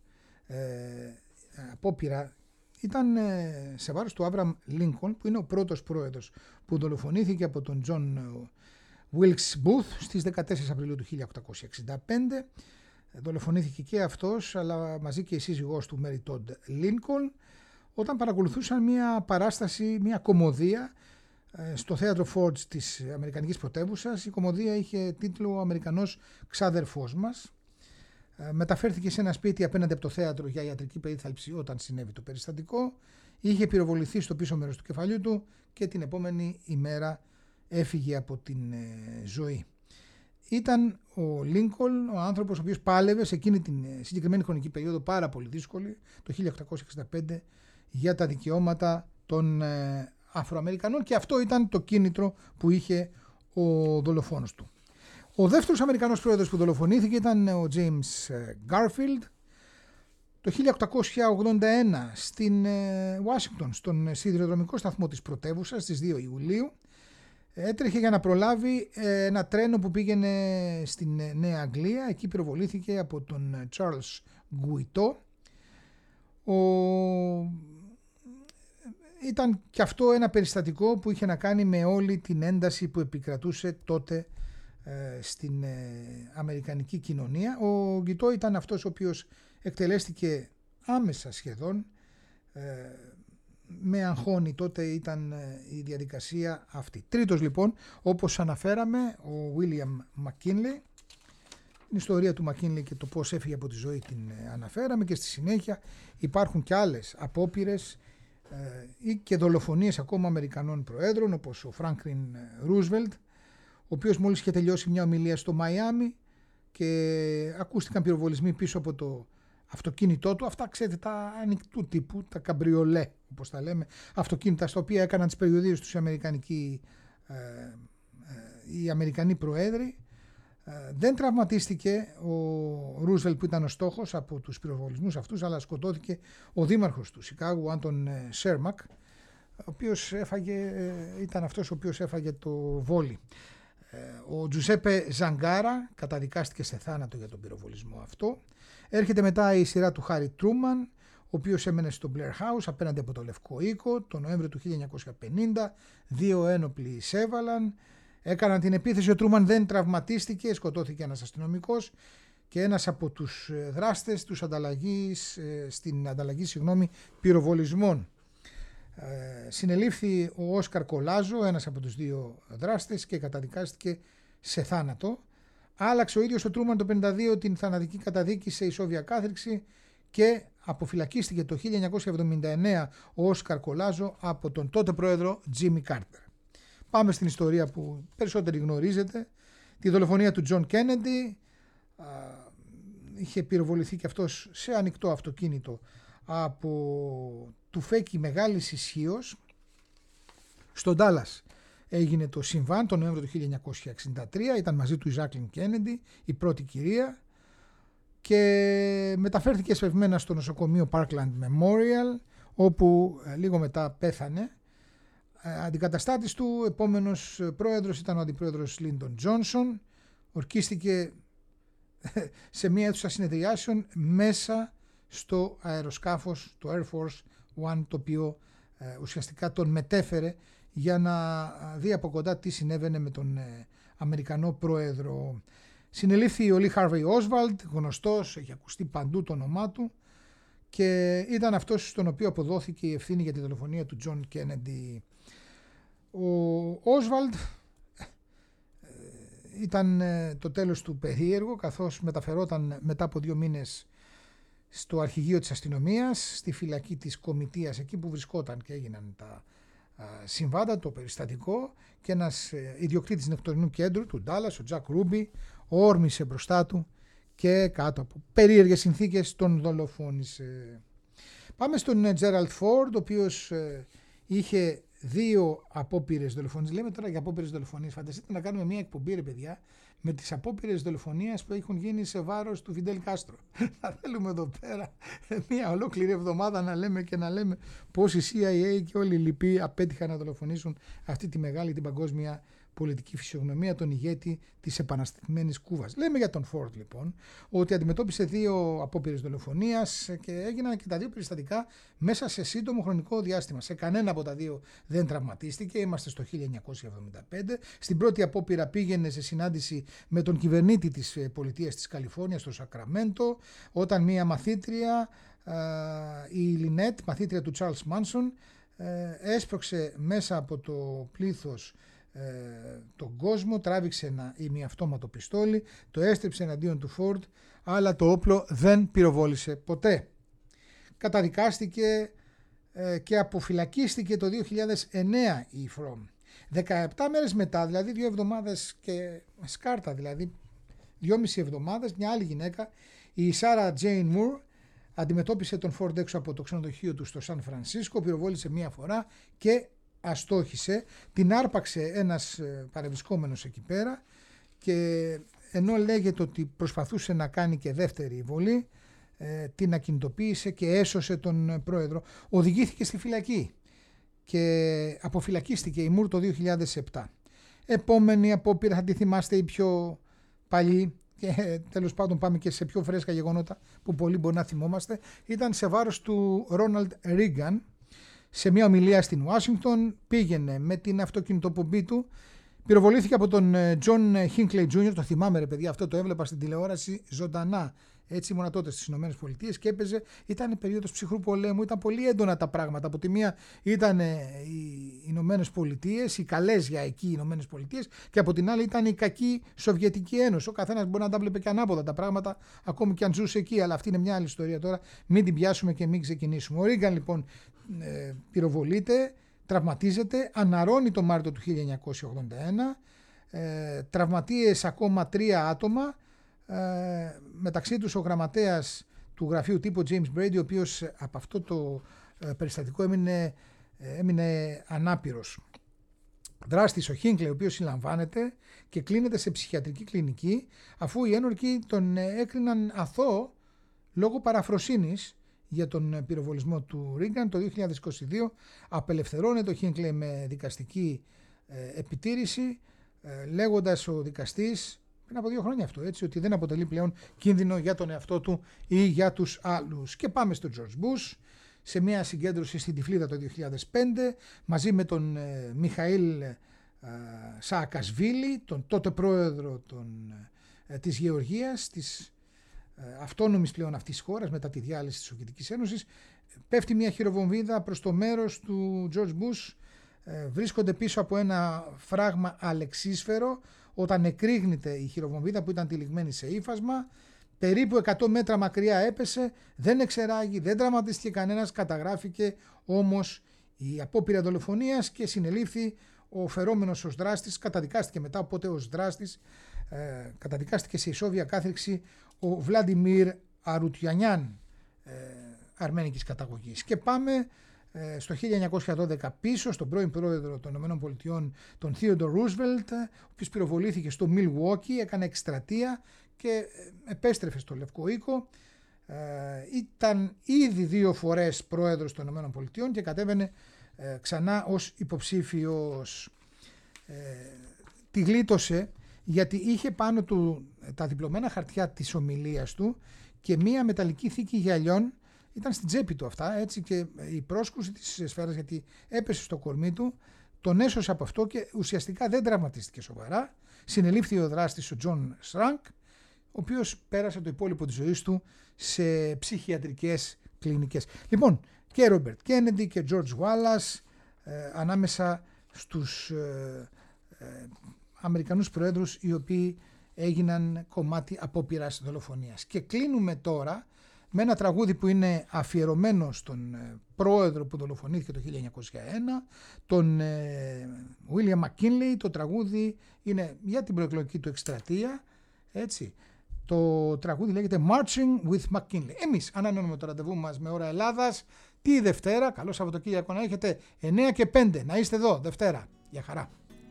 απόπειρα ήταν σε βάρος του Άβραμ Λίνκολν, που είναι ο πρώτος πρόεδρος που δολοφονήθηκε από τον Τζον Wilkes Booth στις 14 Απριλίου του 1865. Δολοφονήθηκε και αυτός, αλλά μαζί και η σύζυγός του Mary Todd Lincoln, όταν παρακολουθούσαν μια παράσταση, μια κωμωδία στο θέατρο Ford's της Αμερικανικής πρωτεύουσας. Η κωμωδία είχε τίτλο «Ο Αμερικανός ξάδερφός μας». Μεταφέρθηκε σε ένα σπίτι απέναντι από το θέατρο για ιατρική περίθαλψη όταν συνέβη το περιστατικό. Είχε πυροβοληθεί στο πίσω μέρος του κεφαλιού του και την επόμενη ημέρα έφυγε από την ζωή. Ήταν ο Λίνκολν ο άνθρωπος ο οποίος πάλευε σε εκείνη την συγκεκριμένη χρονική περίοδο, πάρα πολύ δύσκολη, το 1865, για τα δικαιώματα των Αφροαμερικανών, και αυτό ήταν το κίνητρο που είχε ο δολοφόνος του. Ο δεύτερος Αμερικανός πρόεδρος που δολοφονήθηκε ήταν ο James Garfield το 1881 στην Ουάσιγκτον, στον σιδηροδρομικό σταθμό της πρωτεύουσας, στις 2 Ιουλίου. Έτρεχε για να προλάβει ένα τρένο που πήγαινε στην Νέα Αγγλία. Εκεί πυροβολήθηκε από τον Charles Guiteau. Ήταν και αυτό ένα περιστατικό που είχε να κάνει με όλη την ένταση που επικρατούσε τότε στην αμερικανική κοινωνία. Ο Guiteau ήταν αυτός ο οποίος εκτελέστηκε άμεσα σχεδόν. Με αγχώνει τότε ήταν η διαδικασία αυτή. Τρίτος λοιπόν, όπως αναφέραμε, ο William McKinley. Την ιστορία του McKinley και το πώς έφυγε από τη ζωή την αναφέραμε, και στη συνέχεια υπάρχουν και άλλες απόπειρες ή και δολοφονίες ακόμα Αμερικανών προέδρων, όπως ο Franklin Roosevelt, ο οποίος μόλις είχε τελειώσει μια ομιλία στο Μαϊάμι και ακούστηκαν πυροβολισμοί πίσω από το αυτοκίνητό του. Αυτά, ξέρετε, τα ανοιχτού τύπου, τα καμπριολέ όπως τα λέμε, αυτοκίνητα στα οποία έκαναν τις περιοδίες τους οι Αμερικανοί προέδροι. Δεν τραυματίστηκε ο Ρούσβελτ που ήταν ο στόχος από τους πυροβολισμούς αυτούς, αλλά σκοτώθηκε ο δήμαρχος του Σικάγου, Άντων Σέρμακ, ο οποίος ήταν αυτός ο οποίος έφαγε το βόλι. Ο Τζουσέπε Ζαγκάρα καταδικάστηκε σε θάνατο για τον πυροβολισμό αυτό. Έρχεται μετά η σειρά του Χάρι Τρούμαν, ο οποίος έμενε στο Blair House απέναντι από το Λευκό Οίκο τον Νοέμβριο του 1950. 2 ένοπλοι εισέβαλαν, έκαναν την επίθεση. Ο Τρούμαν δεν τραυματίστηκε, σκοτώθηκε ένας αστυνομικός και ένας από τους δράστες στην ανταλλαγή πυροβολισμών. Συνελήφθη ο Όσκαρ Κολάζο, ένας από τους δύο δράστες, και καταδικάστηκε σε θάνατο. Άλλαξε ο ίδιος ο Τρούμαν το 1952 την θανατική καταδίκη σε ισόβια κάθριξη και αποφυλακίστηκε το 1979 ο Όσκαρ Κολάζο από τον τότε πρόεδρο Τζίμι Κάρτερ. Πάμε στην ιστορία που περισσότεροι γνωρίζετε, τη δολοφονία του Τζον Κέννεντι. Είχε πυροβοληθεί και αυτός σε ανοιχτό αυτοκίνητο από τουφέκι μεγάλης ισχύος. Στο Ντάλλας έγινε το συμβάν τον Νοέμβριο του 1963, ήταν μαζί του η Ζάκλιν Κέννεντι, η πρώτη κυρία, και μεταφέρθηκε εσπευμένα στο νοσοκομείο Parkland Memorial, όπου λίγο μετά πέθανε. Αντικαταστάτης του, επόμενος πρόεδρος ήταν ο αντιπρόεδρος Λίντον Τζόνσον. Ορκίστηκε σε μια αίθουσα συνεδριάσεων μέσα στο αεροσκάφος του Air Force One, το οποίο ουσιαστικά τον μετέφερε για να δει από κοντά τι συνέβαινε με τον Αμερικανό πρόεδρο. Συνελήφθη ο Λι Χάρβεϊ Όσβαλντ, γνωστός, έχει ακουστεί παντού το όνομά του, και ήταν αυτός στον οποίο αποδόθηκε η ευθύνη για τη δολοφονία του Τζον Κέννεντι. Ο Όσβαλντ ήταν το τέλος του περίεργο, καθώς μεταφερόταν μετά από 2 μήνες στο αρχηγείο της αστυνομίας, στη φυλακή της Κομιτείας, εκεί που βρισκόταν και έγιναν τα συμβάντα, το περιστατικό, και ένας ιδιοκτήτης νεκτορινού κέντρου του Ντάλλας, ο Τζακ Ρούμπι, όρμησε μπροστά του και κάτω από περίεργες συνθήκες τον δολοφόνησε. Πάμε στον Τζέραλντ Φόρντ, ο οποίος είχε 2 απόπειρες δολοφονίας. Λέμε τώρα για απόπειρες δολοφονίας. Φανταστείτε να κάνουμε μια εκπομπή, ρε παιδιά, με τις απόπειρες δολοφονίας που έχουν γίνει σε βάρος του Φιντέλ Κάστρο. Θα θέλουμε εδώ πέρα μια ολόκληρη εβδομάδα να λέμε και να λέμε πώς η CIA και όλοι οι λοιποί απέτυχαν να δολοφονήσουν αυτή τη μεγάλη, την παγκόσμια πολιτική φυσιογνωμία, τον ηγέτη της επαναστατημένης Κούβας. Λέμε για τον Φόρντ λοιπόν, ότι αντιμετώπισε 2 απόπειρες δολοφονίας και έγιναν και τα 2 περιστατικά μέσα σε σύντομο χρονικό διάστημα. Σε κανένα από τα 2 δεν τραυματίστηκε. Είμαστε στο 1975. Στην πρώτη απόπειρα πήγαινε σε συνάντηση με τον κυβερνήτη της πολιτείας της Καλιφόρνιας στο Σακραμέντο, όταν μία μαθήτρια, η Λινέτ, μαθήτρια του Τσάρλς Μάνσον, έσπρωξε μέσα από το πλήθος τον κόσμο, τράβηξε ένα ημιαυτόματο πιστόλι, το έστριψε εναντίον του Φόρντ, αλλά το όπλο δεν πυροβόλησε ποτέ. Καταδικάστηκε και αποφυλακίστηκε το 2009 η Φρόμ. 17 μέρες μετά, δηλαδή 2 εβδομάδες και σκάρτα, δηλαδή 2,5 εβδομάδες, μια άλλη γυναίκα, η Σάρα Τζέιν Μουρ, αντιμετώπισε τον Φόρντ έξω από το ξενοδοχείο του στο Σαν Φρανσίσκο, πυροβόλησε μία φορά και αστόχησε, την άρπαξε ένας παρευρισκόμενος εκεί πέρα, και ενώ λέγεται ότι προσπαθούσε να κάνει και δεύτερη βολή, την ακινητοποίησε και έσωσε τον πρόεδρο. Οδηγήθηκε στη φυλακή και αποφυλακίστηκε η Μουρ το 2007. Επόμενη απόπειρα, θα τη θυμάστε, η πιο παλιή, και τέλος πάντων πάμε και σε πιο φρέσκα γεγονότα που πολλοί μπορεί να θυμόμαστε, ήταν σε βάρος του Ρόναλντ Ρίγκαν. Σε μια ομιλία στην Ουάσιγκτον πήγαινε με την αυτοκινητοπομπή του, πυροβολήθηκε από τον Τζον Χίνκλεϊ Τζούνιορ, το θυμάμαι ρε παιδιά, αυτό το έβλεπα στην τηλεόραση ζωντανά, έτσι ήμουνα τότε στις Ηνωμένες Πολιτείες, και έπαιζε, ήταν περίοδος ψυχρού πολέμου, ήταν πολύ έντονα τα πράγματα. Από τη μία ήταν οι Ηνωμένες Πολιτείες, οι καλές για εκεί οι Ηνωμένες Πολιτείες, και από την άλλη ήταν η κακή Σοβιετική Ένωση. Ο καθένας μπορεί να τα βλέπει και ανάποδα τα πράγματα, ακόμη και αν ζούσε εκεί, αλλά αυτή είναι μια άλλη ιστορία τώρα, μην την πιάσουμε και μην ξεκινήσουμε. Ο Ρίγκαν λοιπόν πυροβολείται, τραυματίζεται, αναρρώνει το Μάρτιο του 1981, τραυματίες ακόμα 3 άτομα, μεταξύ τους ο γραμματέας του γραφείου τύπου James Brady, ο οποίος από αυτό το περιστατικό έμεινε ανάπηρος. Δράστης ο Χίνκλεϊ, ο οποίος συλλαμβάνεται και κλείνεται σε ψυχιατρική κλινική, αφού οι ένορκοι τον έκριναν αθώο λόγω παραφροσύνης για τον πυροβολισμό του Ρίγκαν. Το 2022 απελευθερώνεται ο Χίνκλεϊ με δικαστική επιτήρηση, λέγοντας ο δικαστής, πριν από 2 χρόνια αυτό, έτσι, ότι δεν αποτελεί πλέον κίνδυνο για τον εαυτό του ή για τους άλλους. Και πάμε στον George Bush, σε μια συγκέντρωση στην Τυφλίδα το 2005, μαζί με τον Μιχαήλ Σαακασβίλη, τον τότε πρόεδρο της Γεωργίας, της αυτόνομης πλέον αυτής της χώρας μετά τη διάλυση της Σοβιετικής Ένωσης, πέφτει μια χειροβομβίδα προς το μέρος του George Bush. Βρίσκονται πίσω από ένα φράγμα αλεξίσφαιρο όταν εκρήγνεται η χειροβομβίδα που ήταν τυλιγμένη σε ύφασμα. Περίπου 100 μέτρα μακριά έπεσε, δεν εξεράγει, δεν τραυματίστηκε κανένας, καταγράφηκε όμως η απόπειρα δολοφονίας και συνελήφθη ο φερόμενος ως δράστης, καταδικάστηκε μετά, οπότε ως δράστης καταδικάστηκε σε ισόβια κάθριξη ο Βλάντιμιρ Αρουτιανιάν, αρμένικης καταγωγής. Και πάμε στο 1912 πίσω στον πρώην πρόεδρο των ΗΠΑ, τον Theodore Roosevelt, ο οποίος πυροβολήθηκε στο Milwaukee, έκανε εκστρατεία και επέστρεφε στο Λευκό Οίκο. Ήταν ήδη 2 φορές πρόεδρος των ΗΠΑ και κατέβαινε ξανά ως υποψήφιος. Τη γλίτωσε γιατί είχε πάνω του τα διπλωμένα χαρτιά της ομιλίας του και μία μεταλλική θήκη γυαλιών. Ήταν στην τσέπη του αυτά, έτσι, και η πρόσκρουση της σφαίρας, γιατί έπεσε στο κορμί του, τον έσωσε από αυτό και ουσιαστικά δεν τραυματίστηκε σοβαρά. Συνελήφθη ο δράστης ο Τζον Σρανκ, ο οποίος πέρασε το υπόλοιπο της ζωής του σε ψυχιατρικές κλινικές. Λοιπόν, και Ρόμπερτ Κέννεντι και Τζορτζ Γουάλλας ανάμεσα στους Αμερικανούς προέδρους οι οποίοι έγιναν κομμάτι απόπειρας δολοφονίας. Και κλείνουμε τώρα με ένα τραγούδι που είναι αφιερωμένο στον πρόεδρο που δολοφονήθηκε το 1901, τον William McKinley. Το τραγούδι είναι για την προεκλογική του εκστρατεία, έτσι. Το τραγούδι λέγεται Marching with McKinley. Εμείς ανανεώνουμε το ραντεβού μας με ώρα Ελλάδας τη Δευτέρα. Καλό Σαββατοκύριακο να έχετε, 9 και 5 να είστε εδώ Δευτέρα. Γεια χαρά.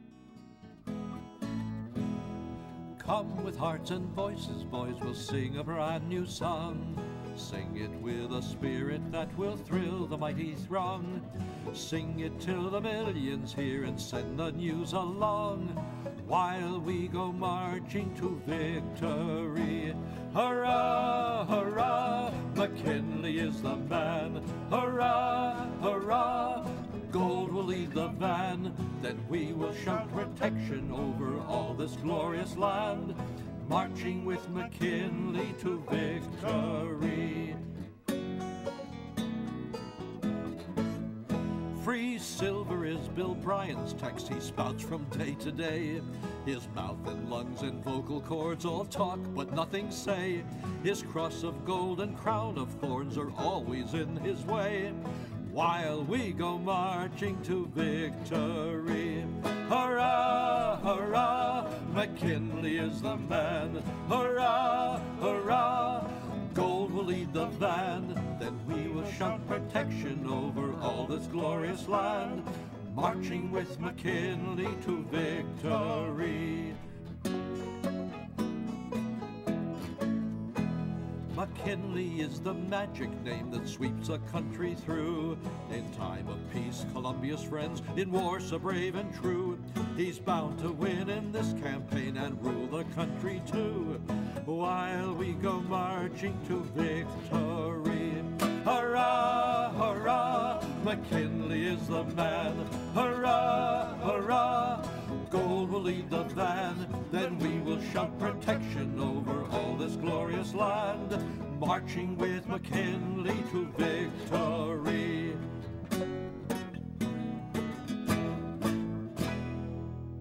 Come with hearts and voices, boys, we'll sing a brand new song. Sing it with a spirit that will thrill the mighty throng. Sing it till the millions hear and send the news along. While we go marching to victory. Hurrah, hurrah, McKinley is the man. Hurrah, hurrah, gold will lead the van. Then we will shout protection over all this glorious land. Marching with McKinley to victory. Free silver is Bill Bryan's text he spouts from day to day. His mouth and lungs and vocal cords all talk but nothing say. His cross of gold and crown of thorns are always in his way. While we go marching to victory. Hurrah, hurrah, McKinley is the man. Hurrah, hurrah, gold will lead the van. Then we will shout protection over all this glorious land. Marching with McKinley to victory. McKinley is the magic name that sweeps a country through. In time of peace, Columbia's friends, in war so brave and true. He's bound to win in this campaign and rule the country too. While we go marching to victory. Hurrah, hurrah, McKinley is the man. Hurrah, hurrah, gold will lead the van. Then we will shout protection over all this glorious land. Marching with McKinley to victory.